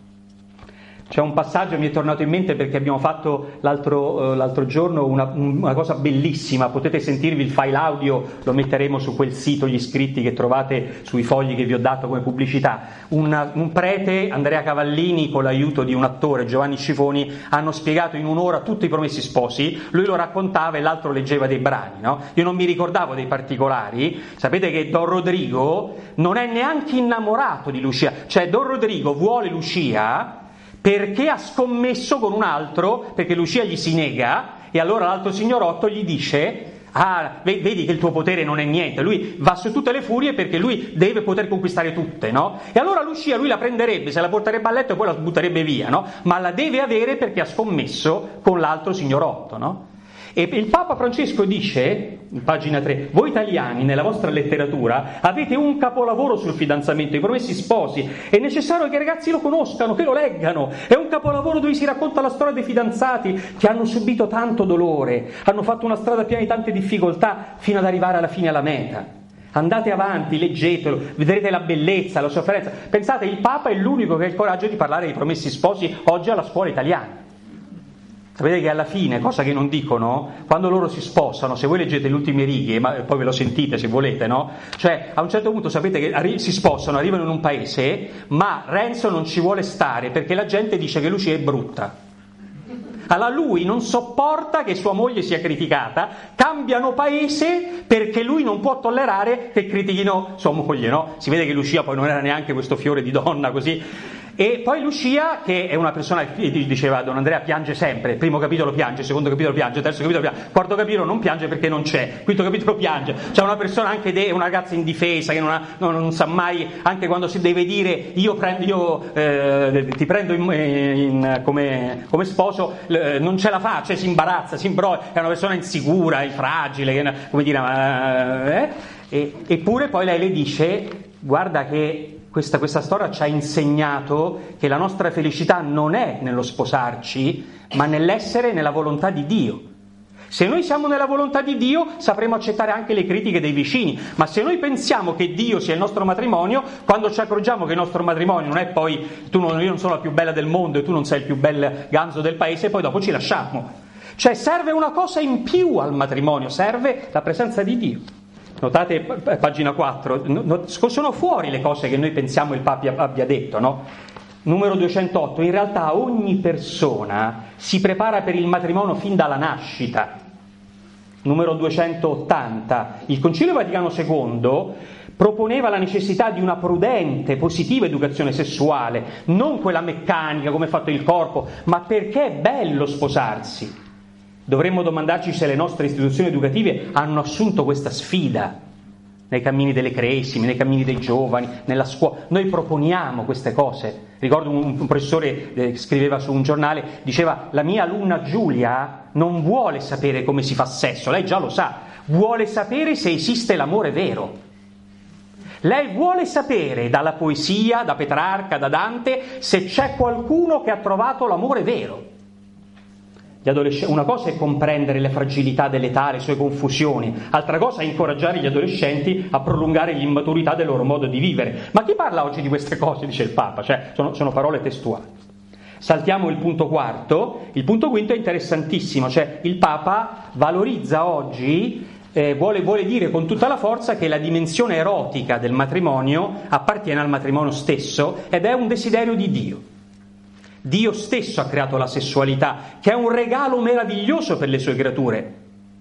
C'è un passaggio, mi è tornato in mente perché abbiamo fatto l'altro, uh, l'altro giorno una, una cosa bellissima, potete sentirvi il file audio, lo metteremo su quel sito, gli scritti che trovate sui fogli che vi ho dato come pubblicità. Una, un prete, Andrea Cavallini, con l'aiuto di un attore, Giovanni Scifoni, hanno spiegato in un'ora tutti i Promessi Sposi, lui lo raccontava e l'altro leggeva dei brani, no? Io non mi ricordavo dei particolari, sapete che Don Rodrigo non è neanche innamorato di Lucia, cioè Don Rodrigo vuole Lucia perché ha scommesso con un altro, perché Lucia gli si nega, e allora l'altro signorotto gli dice: ah, vedi che il tuo potere non è niente, lui va su tutte le furie perché lui deve poter conquistare tutte, no? E allora Lucia lui la prenderebbe, se la porterebbe a letto e poi la butterebbe via, no? Ma la deve avere perché ha scommesso con l'altro signorotto, no? E il Papa Francesco dice, in pagina tre, voi italiani nella vostra letteratura avete un capolavoro sul fidanzamento, i Promessi Sposi, è necessario che i ragazzi lo conoscano, che lo leggano, è un capolavoro dove si racconta la storia dei fidanzati che hanno subito tanto dolore, hanno fatto una strada piena di tante difficoltà fino ad arrivare alla fine alla meta. Andate avanti, leggetelo, vedrete la bellezza, la sofferenza. Pensate, il Papa è l'unico che ha il coraggio di parlare dei Promessi Sposi oggi alla scuola italiana. Sapete che alla fine, cosa che non dicono, quando loro si sposano, se voi leggete le ultime righe, ma poi ve lo sentite se volete, no? Cioè, a un certo punto sapete che arri- si sposano, arrivano in un paese, ma Renzo non ci vuole stare perché la gente dice che Lucia è brutta. Allora lui non sopporta che sua moglie sia criticata, cambiano paese perché lui non può tollerare che critichino sua moglie, no? Si vede che Lucia poi non era neanche questo fiore di donna così. E poi Lucia, che è una persona che diceva Don Andrea piange sempre, primo capitolo piange, secondo capitolo piange, terzo capitolo piange, quarto capitolo non piange perché non c'è, quinto capitolo piange, c'è una persona anche de, una ragazza indifesa che non, ha, non, non sa mai, anche quando si deve dire io, prendo, io eh, ti prendo in, in, come, come sposo, eh, non ce la fa, cioè si imbarazza, si imbroglia, è una persona insicura, è fragile, che, come dire, eh, e, eppure poi lei le dice guarda che Questa, questa storia ci ha insegnato che la nostra felicità non è nello sposarci, ma nell'essere nella volontà di Dio. Se noi siamo nella volontà di Dio, sapremo accettare anche le critiche dei vicini, ma se noi pensiamo che Dio sia il nostro matrimonio, quando ci accorgiamo che il nostro matrimonio non è poi tu non, io non sono la più bella del mondo e tu non sei il più bel ganzo del paese, poi dopo ci lasciamo. Cioè serve una cosa in più al matrimonio, serve la presenza di Dio. Notate pagina quattro, sono fuori le cose che noi pensiamo il Papa abbia detto, no? Numero duecentootto, in realtà ogni persona si prepara per il matrimonio fin dalla nascita. Numero duecentottanta, il Concilio Vaticano secondo proponeva la necessità di una prudente, positiva educazione sessuale, non quella meccanica come è fatto il corpo, ma perché è bello sposarsi. Dovremmo domandarci se le nostre istituzioni educative hanno assunto questa sfida nei cammini delle cresime, nei cammini dei giovani, nella scuola. Noi proponiamo queste cose. Ricordo un, un professore che eh, scriveva su un giornale, diceva la mia alunna Giulia non vuole sapere come si fa sesso, lei già lo sa, vuole sapere se esiste l'amore vero. Lei vuole sapere dalla poesia, da Petrarca, da Dante, se c'è qualcuno che ha trovato l'amore vero. Gli adolescenti, una cosa è comprendere le fragilità dell'età, le sue confusioni, altra cosa è incoraggiare gli adolescenti a prolungare l'immaturità del loro modo di vivere. Ma chi parla oggi di queste cose, dice il Papa, cioè sono, sono parole testuali. Saltiamo il punto quarto, il punto quinto è interessantissimo, cioè il Papa valorizza oggi, eh, vuole, vuole dire con tutta la forza che la dimensione erotica del matrimonio appartiene al matrimonio stesso ed è un desiderio di Dio. Dio stesso ha creato la sessualità, che è un regalo meraviglioso per le sue creature.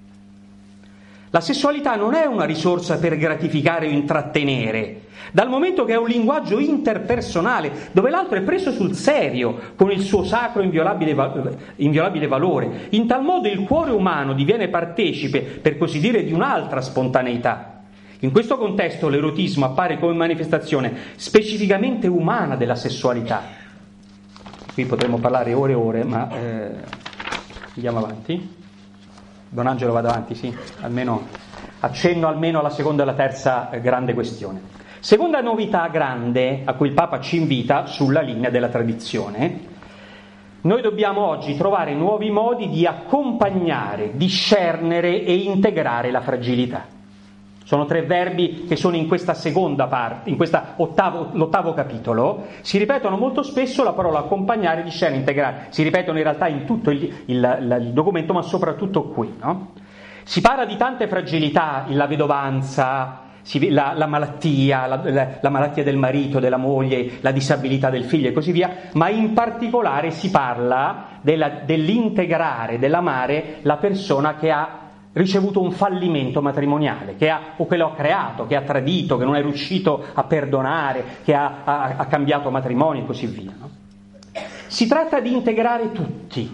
La sessualità non è una risorsa per gratificare o intrattenere, dal momento che è un linguaggio interpersonale, dove l'altro è preso sul serio, con il suo sacro inviolabile, inviolabile valore. In tal modo il cuore umano diviene partecipe, per così dire, di un'altra spontaneità. In questo contesto l'erotismo appare come manifestazione specificamente umana della sessualità. Qui potremmo parlare ore e ore, ma eh, andiamo avanti. Don Angelo vada avanti, sì, almeno accenno almeno alla seconda e alla terza eh, grande questione. Seconda novità grande a cui il Papa ci invita sulla linea della tradizione. Noi dobbiamo oggi trovare nuovi modi di accompagnare, discernere e integrare la fragilità. Sono tre verbi che sono in questa seconda parte, in questa ottavo, l'ottavo capitolo. Si ripetono molto spesso la parola accompagnare, discernere, integrare. Si ripetono in realtà in tutto il, il, il, il documento, ma soprattutto qui, no? Si parla di tante fragilità, la vedovanza, si, la, la malattia, la, la, la malattia del marito, della moglie, la disabilità del figlio e così via, ma in particolare si parla della, dell'integrare, dell'amare la persona che ha ricevuto un fallimento matrimoniale, che ha, o che lo ha creato, che ha tradito, che non è riuscito a perdonare, che ha, ha, ha cambiato matrimonio e così via, no? Si tratta di integrare tutti.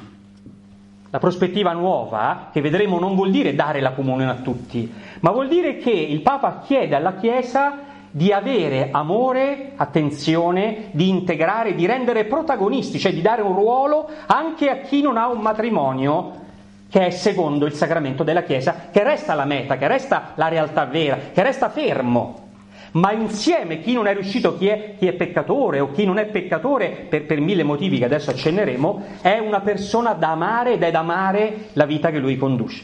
La prospettiva nuova, che vedremo, non vuol dire dare la comunione a tutti, ma vuol dire che il Papa chiede alla Chiesa di avere amore, attenzione, di integrare, di rendere protagonisti, cioè di dare un ruolo anche a chi non ha un matrimonio che è secondo il sacramento della Chiesa, che resta la meta, che resta la realtà vera, che resta fermo. Ma insieme chi non è riuscito, chi è, chi è peccatore o chi non è peccatore per, per mille motivi che adesso accenneremo, è una persona da amare ed è da amare la vita che lui conduce.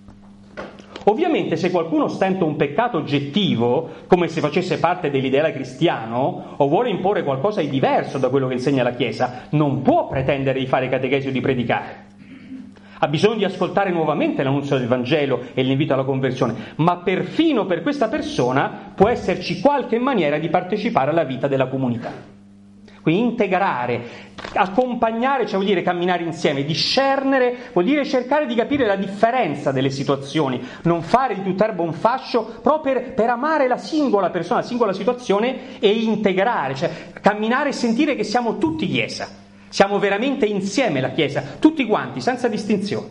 Ovviamente se qualcuno stenta un peccato oggettivo, come se facesse parte dell'ideale cristiano, o vuole imporre qualcosa di diverso da quello che insegna la Chiesa, non può pretendere di fare catechesi o di predicare. Ha bisogno di ascoltare nuovamente l'annunzio del Vangelo e l'invito alla conversione, ma perfino per questa persona può esserci qualche maniera di partecipare alla vita della comunità. Quindi integrare, accompagnare, cioè vuol dire camminare insieme, discernere, vuol dire cercare di capire la differenza delle situazioni, non fare di tutt'erba un fascio, proprio per, per amare la singola persona, la singola situazione e integrare, cioè camminare e sentire che siamo tutti Chiesa. Siamo veramente insieme la Chiesa, tutti quanti, senza distinzione.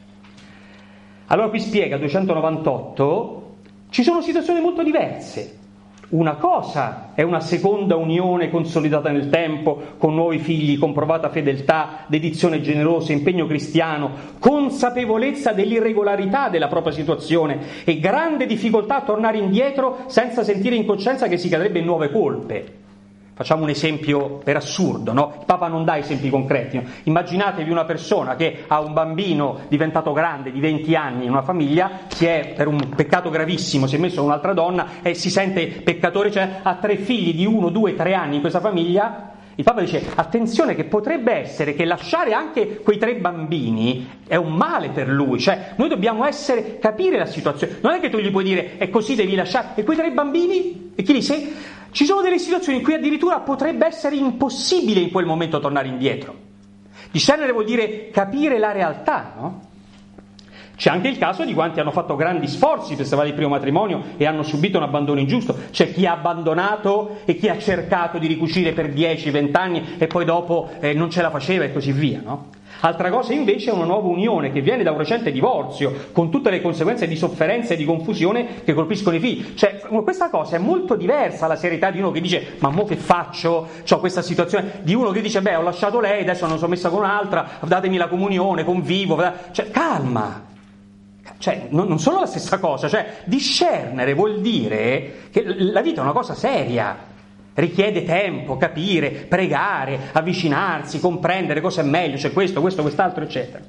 Allora qui spiega, duecentonovantotto, ci sono situazioni molto diverse. Una cosa è una seconda unione consolidata nel tempo, con nuovi figli, comprovata fedeltà, dedizione generosa, impegno cristiano, consapevolezza dell'irregolarità della propria situazione e grande difficoltà a tornare indietro senza sentire in coscienza che si cadrebbe in nuove colpe. Facciamo un esempio per assurdo, no? Il Papa non dà esempi concreti, no? Immaginatevi una persona che ha un bambino diventato grande di venti anni in una famiglia, si è per un peccato gravissimo, si è messo con un'altra donna e si sente peccatore, cioè ha tre figli di uno, due, tre anni in questa famiglia. Il Papa dice, attenzione che potrebbe essere che lasciare anche quei tre bambini è un male per lui, cioè noi dobbiamo essere, capire la situazione, non è che tu gli puoi dire è così devi lasciare, e quei tre bambini? E chi li sei? Ci sono delle situazioni in cui addirittura potrebbe essere impossibile in quel momento tornare indietro. Discernere vuol dire capire la realtà, no? C'è anche il caso di quanti hanno fatto grandi sforzi per salvare il primo matrimonio e hanno subito un abbandono ingiusto. C'è chi ha abbandonato e chi ha cercato di ricucire per dieci venti anni e poi dopo eh, non ce la faceva e così via, no? Altra cosa invece è una nuova unione che viene da un recente divorzio, con tutte le conseguenze di sofferenza e di confusione che colpiscono i figli. Cioè, questa cosa è molto diversa dalla serietà di uno che dice ma mo che faccio? C'ho questa situazione, di uno che dice beh ho lasciato lei, adesso non sono messa con un'altra, datemi la comunione, convivo. Cioè, calma! Cioè, non, non sono la stessa cosa, cioè discernere vuol dire che la vita è una cosa seria. Richiede tempo, capire, pregare, avvicinarsi, comprendere cosa è meglio, c'è questo, questo, quest'altro, eccetera.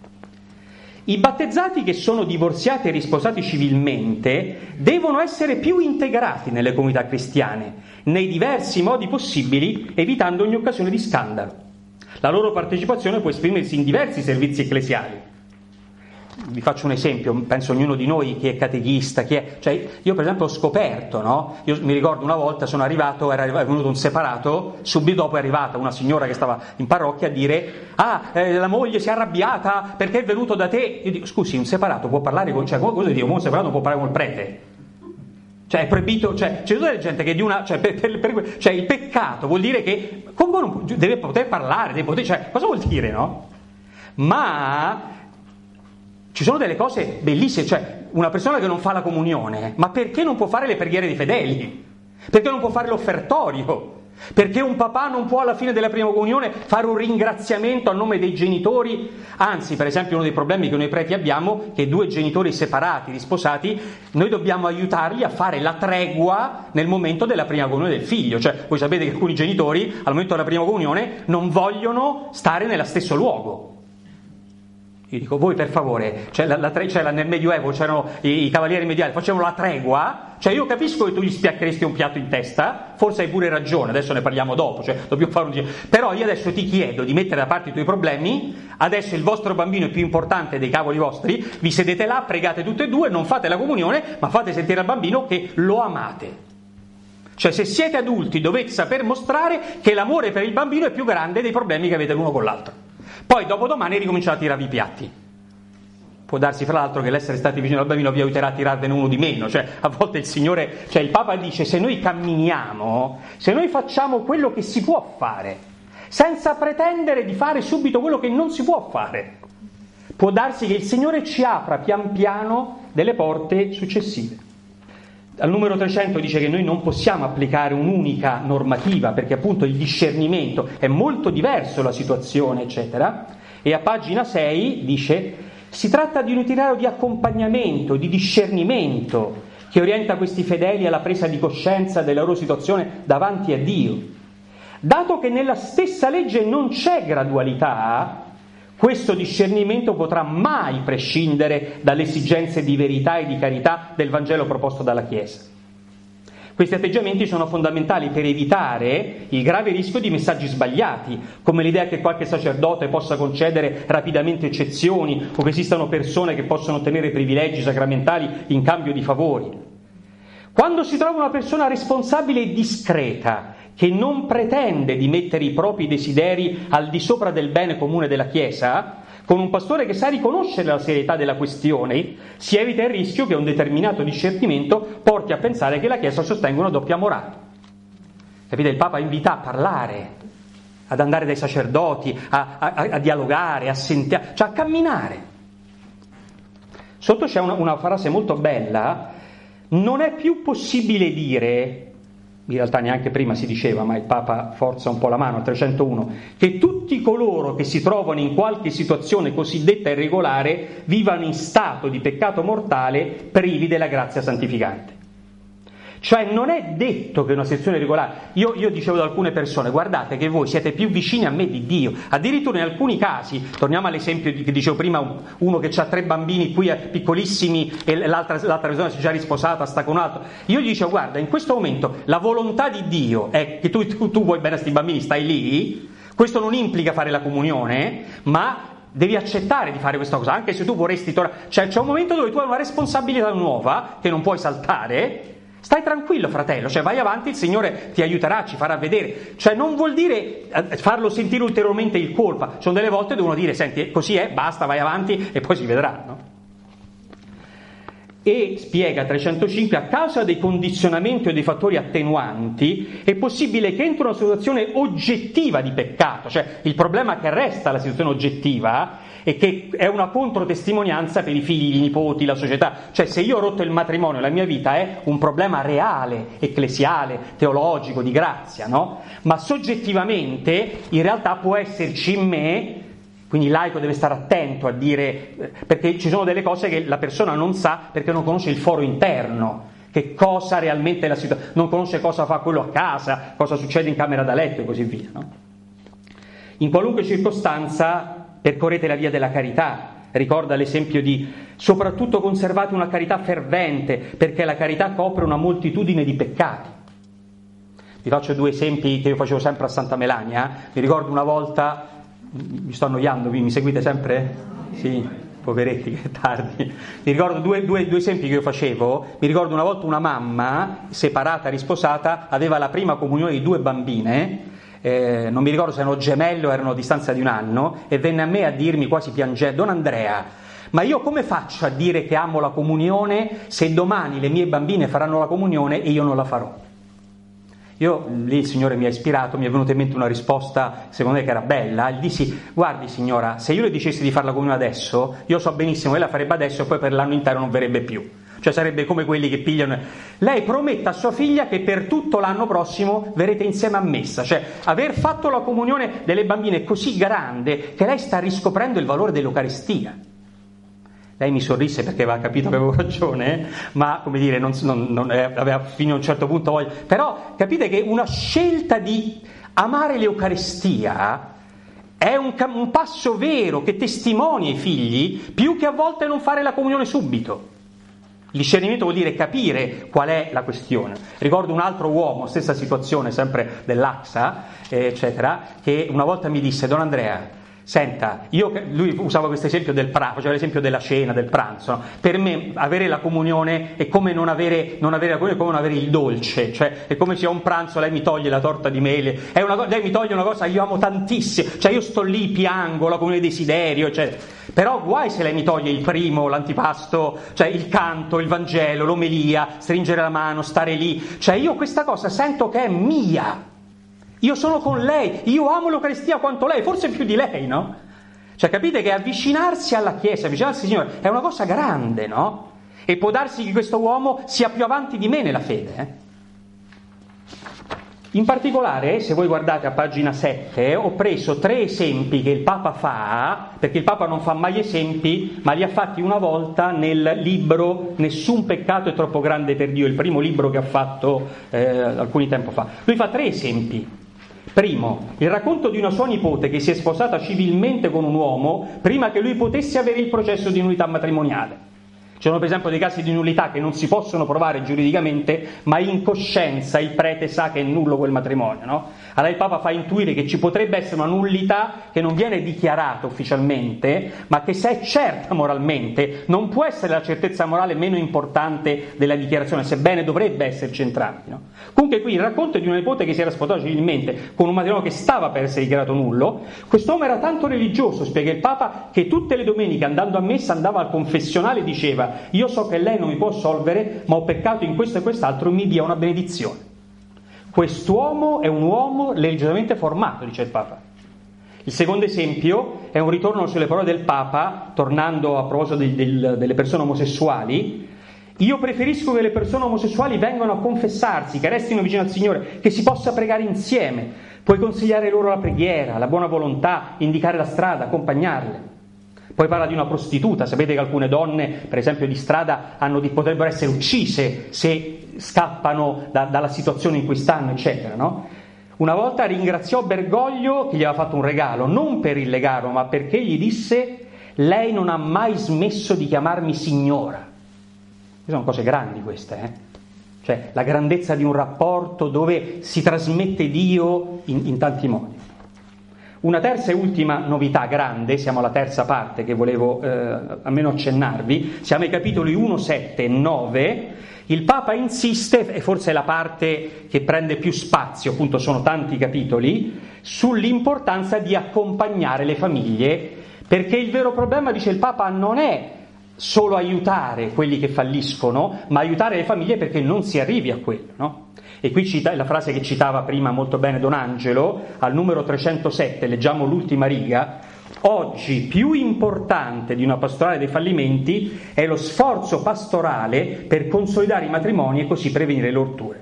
I battezzati che sono divorziati e risposati civilmente devono essere più integrati nelle comunità cristiane, nei diversi modi possibili, evitando ogni occasione di scandalo. La loro partecipazione può esprimersi in diversi servizi ecclesiali. Vi faccio un esempio, penso ognuno di noi chi è catechista, chi è, cioè io per esempio ho scoperto, no? Io mi ricordo una volta sono arrivato, era venuto un separato, subito dopo è arrivata una signora che stava in parrocchia a dire ah, eh, la moglie si è arrabbiata perché è venuto da te. Io dico scusi, un separato può parlare con, cioè cosa dico, un separato può parlare col prete? Cioè è proibito, cioè c'è tutta la gente che di una, cioè, per, per, per, cioè il peccato vuol dire che come non, deve poter parlare, deve poter, cioè cosa vuol dire, no? Ma ci sono delle cose bellissime, cioè una persona che non fa la comunione, ma perché non può fare le preghiere dei fedeli? Perché non può fare l'offertorio? Perché un papà non può alla fine della prima comunione fare un ringraziamento a nome dei genitori? Anzi, per esempio, uno dei problemi che noi preti abbiamo è che due genitori separati, risposati, noi dobbiamo aiutarli a fare la tregua nel momento della prima comunione del figlio. Cioè, voi sapete che alcuni genitori al momento della prima comunione non vogliono stare nello stesso luogo. Io dico, voi per favore, cioè, la, la, cioè la, nel Medioevo c'erano i, i cavalieri medievali, facevano la tregua, cioè io capisco che tu gli spiaccheresti un piatto in testa, forse hai pure ragione, adesso ne parliamo dopo, cioè dobbiamo fare un... però io adesso ti chiedo di mettere da parte i tuoi problemi, adesso il vostro bambino è più importante dei cavoli vostri, vi sedete là, pregate tutte e due, non fate la comunione, ma fate sentire al bambino che lo amate. Cioè se siete adulti dovete saper mostrare che l'amore per il bambino è più grande dei problemi che avete l'uno con l'altro. Poi dopodomani ricominciate a tirarvi i piatti. Può darsi fra l'altro che l'essere stati vicino al bambino vi aiuterà a tirarvene uno di meno, cioè a volte il Signore, cioè il Papa dice se noi camminiamo, se noi facciamo quello che si può fare, senza pretendere di fare subito quello che non si può fare, può darsi che il Signore ci apra pian piano delle porte successive. Al numero trecento dice che noi non possiamo applicare un'unica normativa perché appunto il discernimento è molto diverso la situazione, eccetera. E a pagina sei dice si tratta di un itinerario di accompagnamento, di discernimento che orienta questi fedeli alla presa di coscienza della loro situazione davanti a Dio. Dato che nella stessa legge non c'è gradualità, questo discernimento potrà mai prescindere dalle esigenze di verità e di carità del Vangelo proposto dalla Chiesa. Questi atteggiamenti sono fondamentali per evitare il grave rischio di messaggi sbagliati, come l'idea che qualche sacerdote possa concedere rapidamente eccezioni o che esistano persone che possono ottenere privilegi sacramentali in cambio di favori. Quando si trova una persona responsabile e discreta, che non pretende di mettere i propri desideri al di sopra del bene comune della Chiesa, con un pastore che sa riconoscere la serietà della questione, si evita il rischio che un determinato discernimento porti a pensare che la Chiesa sostenga una doppia morale. Capite? Il Papa invita a parlare, ad andare dai sacerdoti, a, a, a dialogare, a sentire, cioè a camminare. Sotto c'è una, una frase molto bella: non è più possibile dire, in realtà neanche prima si diceva, ma il Papa forza un po' la mano, al trecentouno, che tutti coloro che si trovano in qualche situazione cosiddetta irregolare vivano in stato di peccato mortale privi della grazia santificante. Cioè non è detto che una situazione regolare, io, io dicevo ad alcune persone, guardate che voi siete più vicini a me di Dio, addirittura in alcuni casi, torniamo all'esempio di, che dicevo prima, uno che ha tre bambini qui piccolissimi e l'altra, l'altra persona si è già risposata, sta con un altro, io gli dicevo guarda in questo momento la volontà di Dio è che tu, tu, tu vuoi bene a questi bambini, stai lì, questo non implica fare la comunione, ma devi accettare di fare questa cosa, anche se tu vorresti tornare, cioè c'è un momento dove tu hai una responsabilità nuova che non puoi saltare. Stai tranquillo fratello, cioè vai avanti, il Signore ti aiuterà, ci farà vedere, cioè non vuol dire farlo sentire ulteriormente il colpa, sono delle volte dove uno dire senti così è, basta, vai avanti e poi si vedrà, no? E spiega trecentocinque, a causa dei condizionamenti o dei fattori attenuanti è possibile che entro una situazione oggettiva di peccato, cioè il problema che resta la situazione oggettiva e che è una controtestimonianza per i figli, i nipoti, la società, cioè se io ho rotto il matrimonio, la mia vita è un problema reale, ecclesiale, teologico, di grazia, no? Ma soggettivamente in realtà può esserci in me. Quindi il laico deve stare attento a dire, perché ci sono delle cose che la persona non sa perché non conosce il foro interno, che cosa realmente è la situazione, non conosce cosa fa quello a casa, cosa succede in camera da letto e così via, no? In qualunque circostanza percorrete la via della carità, ricorda l'esempio di soprattutto conservate una carità fervente perché la carità copre una moltitudine di peccati. Vi faccio due esempi che io facevo sempre a Santa Melania. Mi ricordo una volta, mi sto annoiando, mi seguite sempre? Sì, poveretti, che tardi. Mi ricordo due, due, due esempi che io facevo. Mi ricordo una volta una mamma, separata, risposata, aveva la prima comunione di due bambine, eh, non mi ricordo se erano gemelli o erano a distanza di un anno, e venne a me a dirmi quasi piangendo: Don Andrea, ma io come faccio a dire che amo la comunione se domani le mie bambine faranno la comunione e io non la farò? Io, lì il Signore mi ha ispirato, mi è venuta in mente una risposta, secondo me che era bella, gli dissi: guardi signora, se io le dicessi di fare la comunione adesso, io so benissimo che la farebbe adesso e poi per l'anno intero non verrebbe più. Cioè sarebbe come quelli che pigliano... Lei promette a sua figlia che per tutto l'anno prossimo verrete insieme a messa. Cioè aver fatto la comunione delle bambine è così grande che lei sta riscoprendo il valore dell'Eucaristia. Lei mi sorrise perché aveva capito che avevo ragione, ma come dire, non, non, non aveva fino a un certo punto voglia. Però capite che una scelta di amare l'Eucaristia è un, un passo vero che testimonia i figli, più che a volte non fare la comunione subito. Il discernimento vuol dire capire qual è la questione. Ricordo un altro uomo, stessa situazione, sempre dell'A X A, eccetera, che una volta mi disse: Don Andrea, senta, io, lui usava questo esempio del pranzo, faceva l'esempio della cena, del pranzo, no? Per me avere la comunione è come non avere, non avere la comunione, è come non avere il dolce, cioè è come se ho un pranzo, lei mi toglie la torta di mele, è una, lei mi toglie una cosa che io amo tantissimo, cioè io sto lì, piango, la comunione desiderio, cioè, però guai se lei mi toglie il primo, l'antipasto, cioè il canto, il Vangelo, l'omelia, stringere la mano, stare lì, cioè io questa cosa sento che è mia. Io sono con lei, io amo l'Eucaristia quanto lei, forse più di lei, no? Cioè capite che avvicinarsi alla Chiesa, avvicinarsi al Signore è una cosa grande, no? E può darsi che questo uomo sia più avanti di me nella fede. Eh? In particolare, se voi guardate a pagina sette, ho preso tre esempi che il Papa fa, perché il Papa non fa mai esempi, ma li ha fatti una volta nel libro Nessun peccato è troppo grande per Dio, il primo libro che ha fatto eh, alcuni tempo fa. Lui fa tre esempi. Primo, il racconto di una sua nipote che si è sposata civilmente con un uomo prima che lui potesse avere il processo di nullità matrimoniale. Ci sono per esempio dei casi di nullità che non si possono provare giuridicamente, ma in coscienza il prete sa che è nullo quel matrimonio, no? Allora il Papa fa intuire che ci potrebbe essere una nullità che non viene dichiarata ufficialmente, ma che se è certa moralmente, non può essere la certezza morale meno importante della dichiarazione, sebbene dovrebbe esserci entrambi, no? Comunque qui il racconto di una nipote che si era sposata civilmente con un matrimonio che stava per essere dichiarato nullo. Quest'uomo era tanto religioso, spiega il Papa, che tutte le domeniche andando a messa andava al confessionale e diceva: io so che lei non mi può assolvere, ma ho peccato in questo e quest'altro, mi dia una benedizione. Quest'uomo è un uomo religiosamente formato, dice il Papa. Il secondo esempio è un ritorno sulle parole del Papa, tornando a proposito del, del, delle persone omosessuali. Io preferisco che le persone omosessuali vengano a confessarsi, che restino vicino al Signore, che si possa pregare insieme. Puoi consigliare loro la preghiera, la buona volontà, indicare la strada, accompagnarle. Poi parla di una prostituta. Sapete che alcune donne, per esempio di strada, hanno, potrebbero essere uccise se scappano da, dalla situazione in cui stanno, eccetera, no? Una volta ringraziò Bergoglio che gli aveva fatto un regalo, non per il regalo, ma perché gli disse: lei non ha mai smesso di chiamarmi signora. Sono cose grandi queste, eh? Cioè la grandezza di un rapporto dove si trasmette Dio in, in tanti modi. Una terza e ultima novità grande, siamo alla terza parte che volevo eh, almeno accennarvi, siamo ai capitoli uno, sette e nove. Il Papa insiste, e forse è la parte che prende più spazio, appunto sono tanti capitoli, sull'importanza di accompagnare le famiglie, perché il vero problema, dice il Papa, non è solo aiutare quelli che falliscono, ma aiutare le famiglie perché non si arrivi a quello, no? E qui cita la frase che citava prima molto bene Don Angelo, al numero trecentosette, leggiamo l'ultima riga: oggi più importante di una pastorale dei fallimenti è lo sforzo pastorale per consolidare i matrimoni e così prevenire le rotture.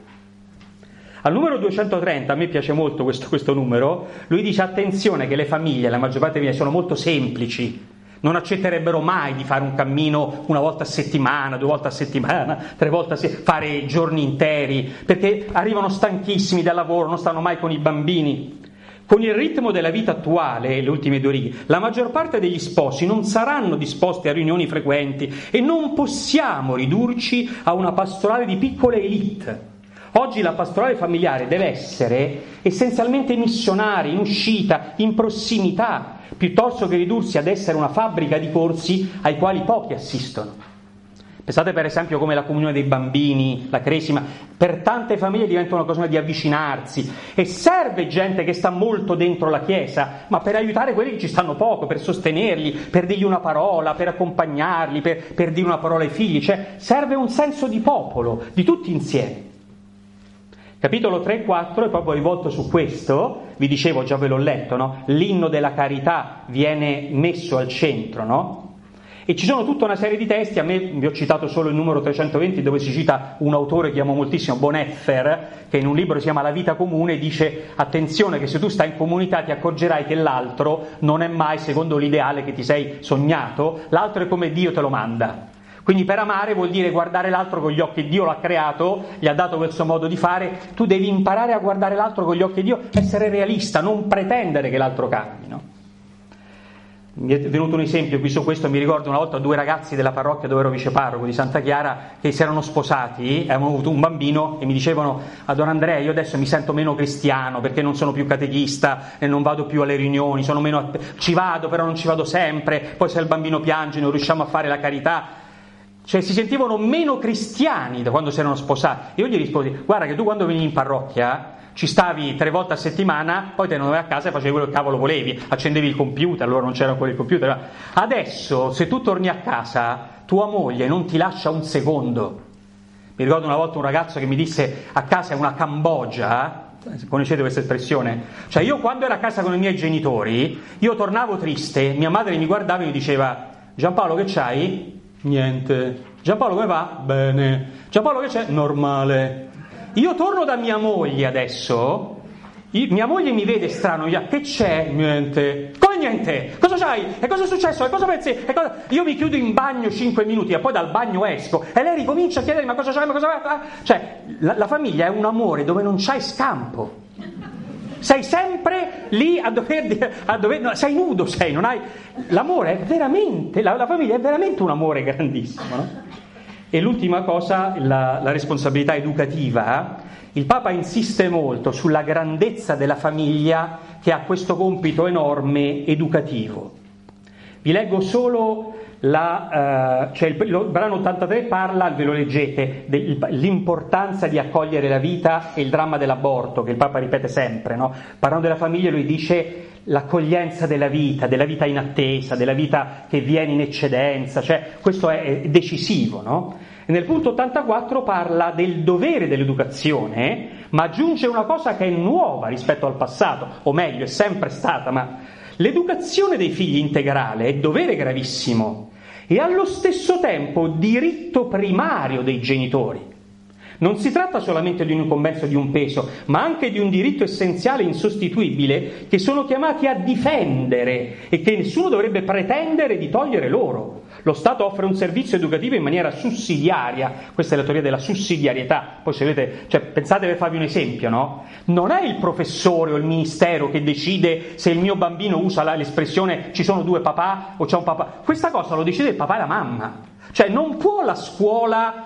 Al numero duecentotrenta, a me piace molto questo, questo numero, lui dice: attenzione che le famiglie, la maggior parte delle famiglie, sono molto semplici, non accetterebbero mai di fare un cammino una volta a settimana, due volte a settimana, tre volte a settimana, fare giorni interi, perché arrivano stanchissimi dal lavoro, non stanno mai con i bambini. Con il ritmo della vita attuale, le ultime due righe, la maggior parte degli sposi non saranno disposti a riunioni frequenti e non possiamo ridurci a una pastorale di piccole elite. Oggi la pastorale familiare deve essere essenzialmente missionaria, in uscita, in prossimità, piuttosto che ridursi ad essere una fabbrica di corsi ai quali pochi assistono. Pensate per esempio come la comunione dei bambini, la cresima, per tante famiglie diventa una cosa di avvicinarsi, e serve gente che sta molto dentro la Chiesa, ma per aiutare quelli che ci stanno poco, per sostenerli, per dirgli una parola, per accompagnarli, per, per dire una parola ai figli, cioè serve un senso di popolo, di tutti insieme. Capitolo tre e quattro è proprio rivolto su questo, vi dicevo, già ve l'ho letto, no? L'inno della carità viene messo al centro, no? E ci sono tutta una serie di testi, a me vi ho citato solo il numero trecentoventi, dove si cita un autore che amo moltissimo, Bonhoeffer, che in un libro si chiama La vita comune dice: attenzione che se tu stai in comunità ti accorgerai che l'altro non è mai secondo l'ideale che ti sei sognato, l'altro è come Dio te lo manda. Quindi per amare vuol dire guardare l'altro con gli occhi, Dio l'ha creato, gli ha dato quel suo modo di fare, tu devi imparare a guardare l'altro con gli occhi di Dio, essere realista, non pretendere che l'altro cambi, no? Mi è venuto un esempio qui su questo, mi ricordo una volta due ragazzi della parrocchia dove ero viceparroco di Santa Chiara che si erano sposati, avevano avuto un bambino e mi dicevano: a Don Andrea, io adesso mi sento meno cristiano perché non sono più catechista e non vado più alle riunioni, sono meno, ci vado però non ci vado sempre, poi se il bambino piange non riusciamo a fare la carità. Cioè si sentivano meno cristiani da quando si erano sposati. Io gli risposi: guarda che tu quando venivi in parrocchia ci stavi tre volte a settimana, poi te ne andavi a casa e facevi quello che cavolo volevi, accendevi il computer, allora non c'era ancora il computer. Adesso se tu torni a casa tua moglie non ti lascia un secondo. Mi ricordo una volta un ragazzo che mi disse: a casa è una Cambogia. Conoscete questa espressione? Cioè io quando ero a casa con i miei genitori io tornavo triste, mia madre mi guardava e mi diceva: Giampaolo che c'hai? Niente. Giampaolo come va? Bene. Giampaolo che c'è? Normale. Io torno da mia moglie adesso, io, mia moglie mi vede strano, io, che c'è? Niente. Come niente? Cosa c'hai? E cosa è successo? E cosa pensi? E cosa... Io mi chiudo in bagno cinque minuti e poi dal bagno esco e lei ricomincia a chiedermi: ma cosa c'hai? Ma cosa c'hai? Cioè la, la famiglia è un amore dove non c'hai scampo. Sei sempre lì a dover, a dover no, sei nudo, sei, non hai... L'amore è veramente, la, la famiglia è veramente un amore grandissimo, no? E l'ultima cosa, la, la responsabilità educativa. Il Papa insiste molto sulla grandezza della famiglia che ha questo compito enorme educativo. Vi leggo solo la, uh, cioè il, il brano ottantatré parla, ve lo leggete, dell'importanza di accogliere la vita e il dramma dell'aborto, che il Papa ripete sempre, no? Parlando della famiglia lui dice l'accoglienza della vita, della vita in attesa, della vita che viene in eccedenza, cioè questo è, è decisivo, no? E nel punto ottantaquattro parla del dovere dell'educazione, ma aggiunge una cosa che è nuova rispetto al passato, o meglio è sempre stata, ma l'educazione dei figli integrale è dovere gravissimo e allo stesso tempo diritto primario dei genitori. Non si tratta solamente di un incombenzo, di un peso, ma anche di un diritto essenziale e insostituibile che sono chiamati a difendere e che nessuno dovrebbe pretendere di togliere loro. Lo Stato offre un servizio educativo in maniera sussidiaria, questa è la teoria della sussidiarietà. Poi se vedete, cioè, pensate per farvi un esempio, no? Non è il professore o il ministero che decide se il mio bambino usa la, l'espressione ci sono due papà o c'è un papà. Questa cosa lo decide il papà e la mamma. Cioè non può la scuola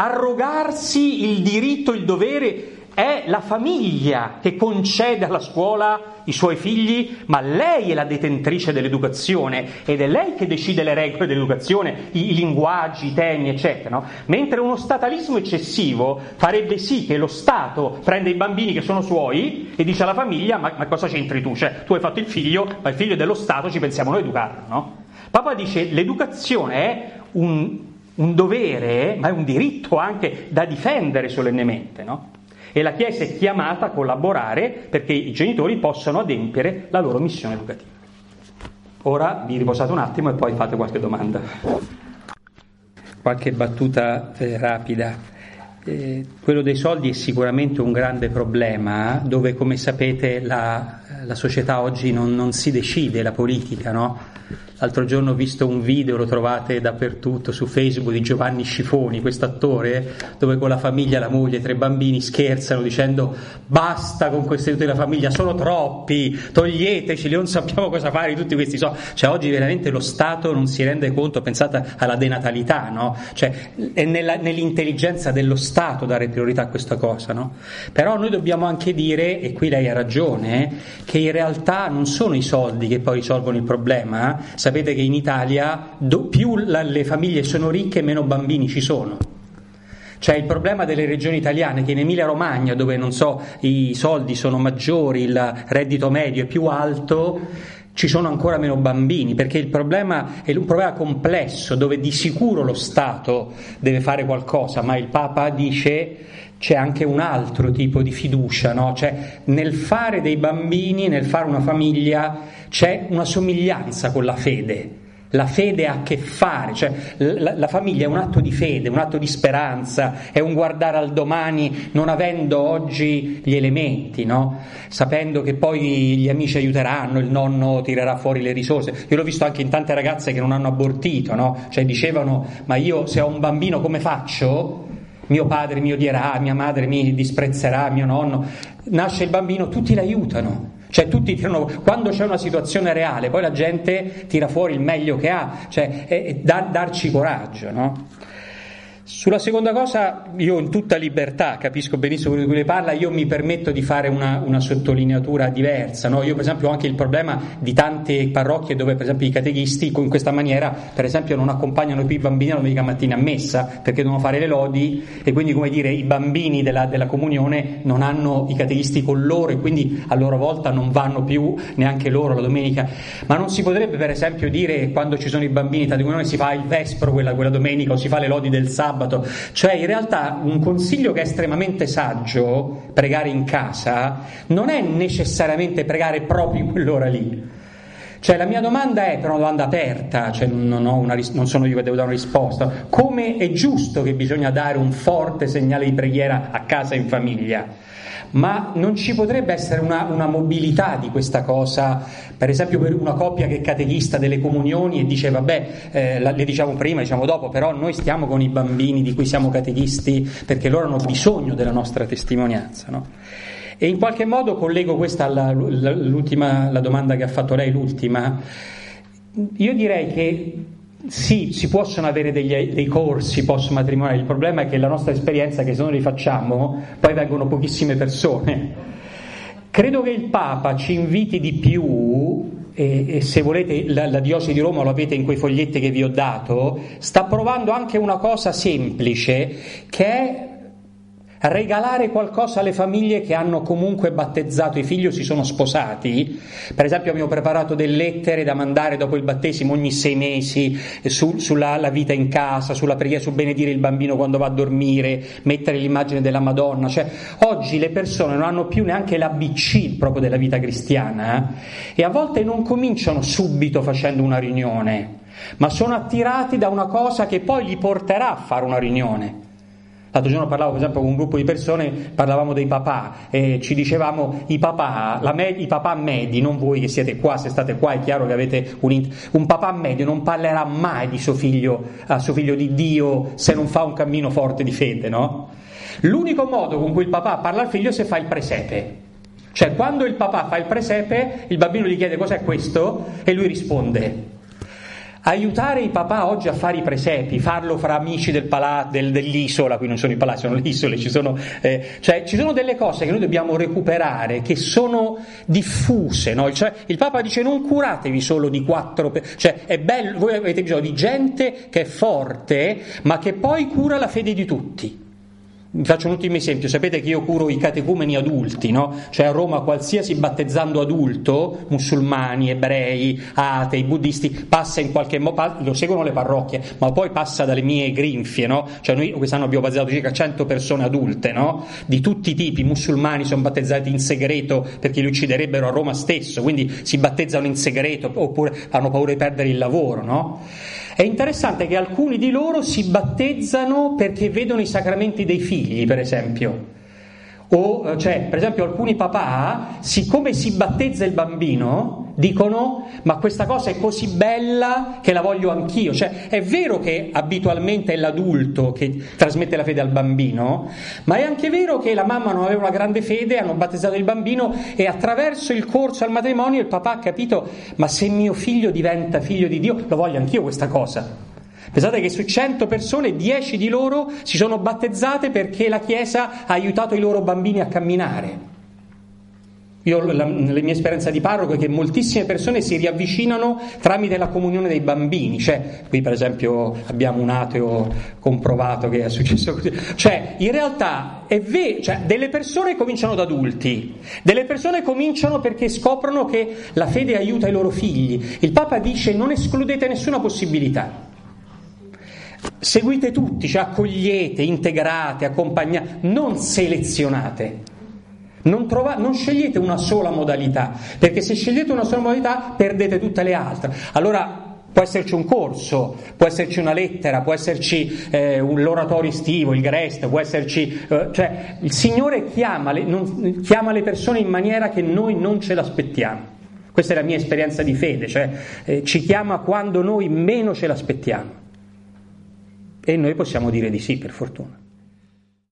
arrogarsi il diritto, il dovere, è la famiglia che concede alla scuola i suoi figli, ma lei è la detentrice dell'educazione ed è lei che decide le regole dell'educazione, i, i linguaggi, i temi, eccetera, no? Mentre uno statalismo eccessivo farebbe sì che lo Stato prenda i bambini che sono suoi e dice alla famiglia: ma, ma cosa c'entri tu? Cioè, tu hai fatto il figlio, ma il figlio è dello Stato, ci pensiamo noi a educarlo, no? Papa dice l'educazione è un un dovere, ma è un diritto anche da difendere solennemente, no? E la Chiesa è chiamata a collaborare perché i genitori possano adempiere la loro missione educativa. Ora vi riposate un attimo e poi fate qualche domanda. Qualche battuta eh, rapida. Eh, quello dei soldi è sicuramente un grande problema, dove, come sapete, la, la società oggi non, non si decide, la politica, no? L'altro giorno ho visto un video, lo trovate dappertutto su Facebook, di Giovanni Scifoni, questo attore, dove con la famiglia, la moglie e tre bambini scherzano dicendo: basta con questi aiuti della famiglia, sono troppi, toglieteceli, non sappiamo cosa fare di tutti questi soldi. Cioè oggi veramente lo Stato non si rende conto, pensate alla denatalità, no? Cioè è nella, nell'intelligenza dello Stato dare priorità a questa cosa, no? Però noi dobbiamo anche dire, e qui lei ha ragione, che in realtà non sono i soldi che poi risolvono il problema. Sapete che in Italia do, più la, le famiglie sono ricche, meno bambini ci sono. Cioè il problema delle regioni italiane è che in Emilia Romagna, dove non so i soldi sono maggiori, il reddito medio è più alto, ci sono ancora meno bambini, perché il problema è un problema complesso, dove di sicuro lo Stato deve fare qualcosa, ma il Papa dice c'è anche un altro tipo di fiducia, no? Cioè nel fare dei bambini, nel fare una famiglia c'è una somiglianza con la fede, La fede ha a che fare, cioè la, la famiglia è un atto di fede, un atto di speranza, è un guardare al domani non avendo oggi gli elementi, no? Sapendo che poi gli amici aiuteranno, il nonno tirerà fuori le risorse. Io l'ho visto anche in tante ragazze che non hanno abortito, no? Cioè dicevano, ma io se ho un bambino come faccio? Mio padre mi odierà, mia madre mi disprezzerà, mio nonno. Nasce il bambino, tutti l'aiutano. Cioè tutti tirano, quando c'è una situazione reale, poi la gente tira fuori il meglio che ha, cioè è, è dar, darci coraggio, no? Sulla seconda cosa, io in tutta libertà, capisco benissimo quello di cui lei parla, io mi permetto di fare una, una sottolineatura diversa, no? Io per esempio ho anche il problema di tante parrocchie dove per esempio i catechisti in questa maniera per esempio non accompagnano più i bambini la domenica mattina a messa perché devono fare le lodi e quindi, come dire, i bambini della, della comunione non hanno i catechisti con loro e quindi a loro volta non vanno più neanche loro la domenica. Ma non si potrebbe per esempio dire quando ci sono i bambini di comunione si fa il vespro quella, quella domenica o si fa le lodi del sabato? Cioè in realtà un consiglio che è estremamente saggio, pregare in casa, non è necessariamente pregare proprio in quell'ora lì. Cioè la mia domanda è, però una domanda aperta, cioè non, ho una, non sono io che devo dare una risposta, come è giusto che bisogna dare un forte segnale di preghiera a casa e in famiglia? Ma non ci potrebbe essere una, una mobilità di questa cosa, per esempio per una coppia che è catechista delle comunioni e dice vabbè, eh, le diciamo prima, diciamo dopo, però noi stiamo con i bambini di cui siamo catechisti perché loro hanno bisogno della nostra testimonianza, no? E in qualche modo collego questa alla l'ultima, la domanda che ha fatto lei, l'ultima. Io direi che sì, si possono avere degli, dei corsi post matrimoniali, il problema è che la nostra esperienza è che se noi li facciamo poi vengono pochissime persone. Credo che il Papa ci inviti di più, e, e se volete la, la Diocesi di Roma lo avete in quei foglietti che vi ho dato, sta provando anche una cosa semplice che è regalare qualcosa alle famiglie che hanno comunque battezzato i figli o si sono sposati. Per esempio abbiamo preparato delle lettere da mandare dopo il battesimo ogni sei mesi su, sulla la vita in casa, sulla preghiera, su benedire il bambino quando va a dormire, mettere l'immagine della Madonna. Cioè oggi le persone non hanno più neanche l'A B C proprio della vita cristiana eh? E a volte non cominciano subito facendo una riunione, ma sono attirati da una cosa che poi li porterà a fare una riunione. L'altro giorno parlavo per esempio con un gruppo di persone, parlavamo dei papà e ci dicevamo i papà, la med- i papà medi, non voi che siete qua, se state qua è chiaro che avete un, int- un papà medio non parlerà mai di suo figlio, a suo figlio di Dio se non fa un cammino forte di fede, no? L'unico modo con cui il papà parla al figlio è se fa il presepe. Cioè quando il papà fa il presepe, il bambino gli chiede cos'è questo e lui risponde. Aiutare i papà oggi a fare i presepi, farlo fra amici del pala- del, dell'isola, qui non sono i palazzi, sono le isole, ci sono, eh, cioè ci sono delle cose che noi dobbiamo recuperare, che sono diffuse, no? Cioè il Papa dice non curatevi solo di quattro, pe- cioè è bello, voi avete bisogno di gente che è forte, ma che poi cura la fede di tutti. Vi faccio un ultimo esempio, sapete che io curo i catecumeni adulti, no? Cioè a Roma qualsiasi battezzando adulto, musulmani, ebrei, atei, buddisti, passa in qualche modo, lo seguono le parrocchie, ma poi passa dalle mie grinfie, no? Cioè noi quest'anno abbiamo battezzato circa cento persone adulte, no? Di tutti i tipi, musulmani sono battezzati in segreto perché li ucciderebbero a Roma stesso, quindi si battezzano in segreto oppure hanno paura di perdere il lavoro, no? È interessante che alcuni di loro si battezzano perché vedono i sacramenti dei figli, per esempio. O, cioè, per esempio, alcuni papà, siccome si battezza il bambino, dicono ma questa cosa è così bella che la voglio anch'io. Cioè, è vero che abitualmente è l'adulto che trasmette la fede al bambino, ma è anche vero che la mamma non aveva una grande fede, hanno battezzato il bambino e attraverso il corso al matrimonio il papà ha capito ma se mio figlio diventa figlio di Dio, lo voglio anch'io questa cosa. Pensate che su cento persone, dieci di loro si sono battezzate perché la Chiesa ha aiutato i loro bambini a camminare. Io, la, la mia esperienza di parroco è che moltissime persone si riavvicinano tramite la comunione dei bambini. Cioè, qui per esempio abbiamo un ateo comprovato che è successo così. Cioè, in realtà è vero, cioè, delle persone cominciano da adulti, delle persone cominciano perché scoprono che la fede aiuta i loro figli. Il Papa dice non escludete nessuna possibilità. Seguite tutti, cioè accogliete, integrate, accompagnate, non selezionate, non, trova, non scegliete una sola modalità, perché se scegliete una sola modalità perdete tutte le altre. Allora Può esserci un corso, può esserci una lettera, può esserci eh, un l'oratorio estivo, il Grest, può esserci... Eh, cioè il Signore chiama le, non, chiama le persone in maniera che noi non ce l'aspettiamo. Questa è la mia esperienza di fede, cioè eh, ci chiama quando noi meno ce l'aspettiamo. E noi possiamo dire di sì, per fortuna.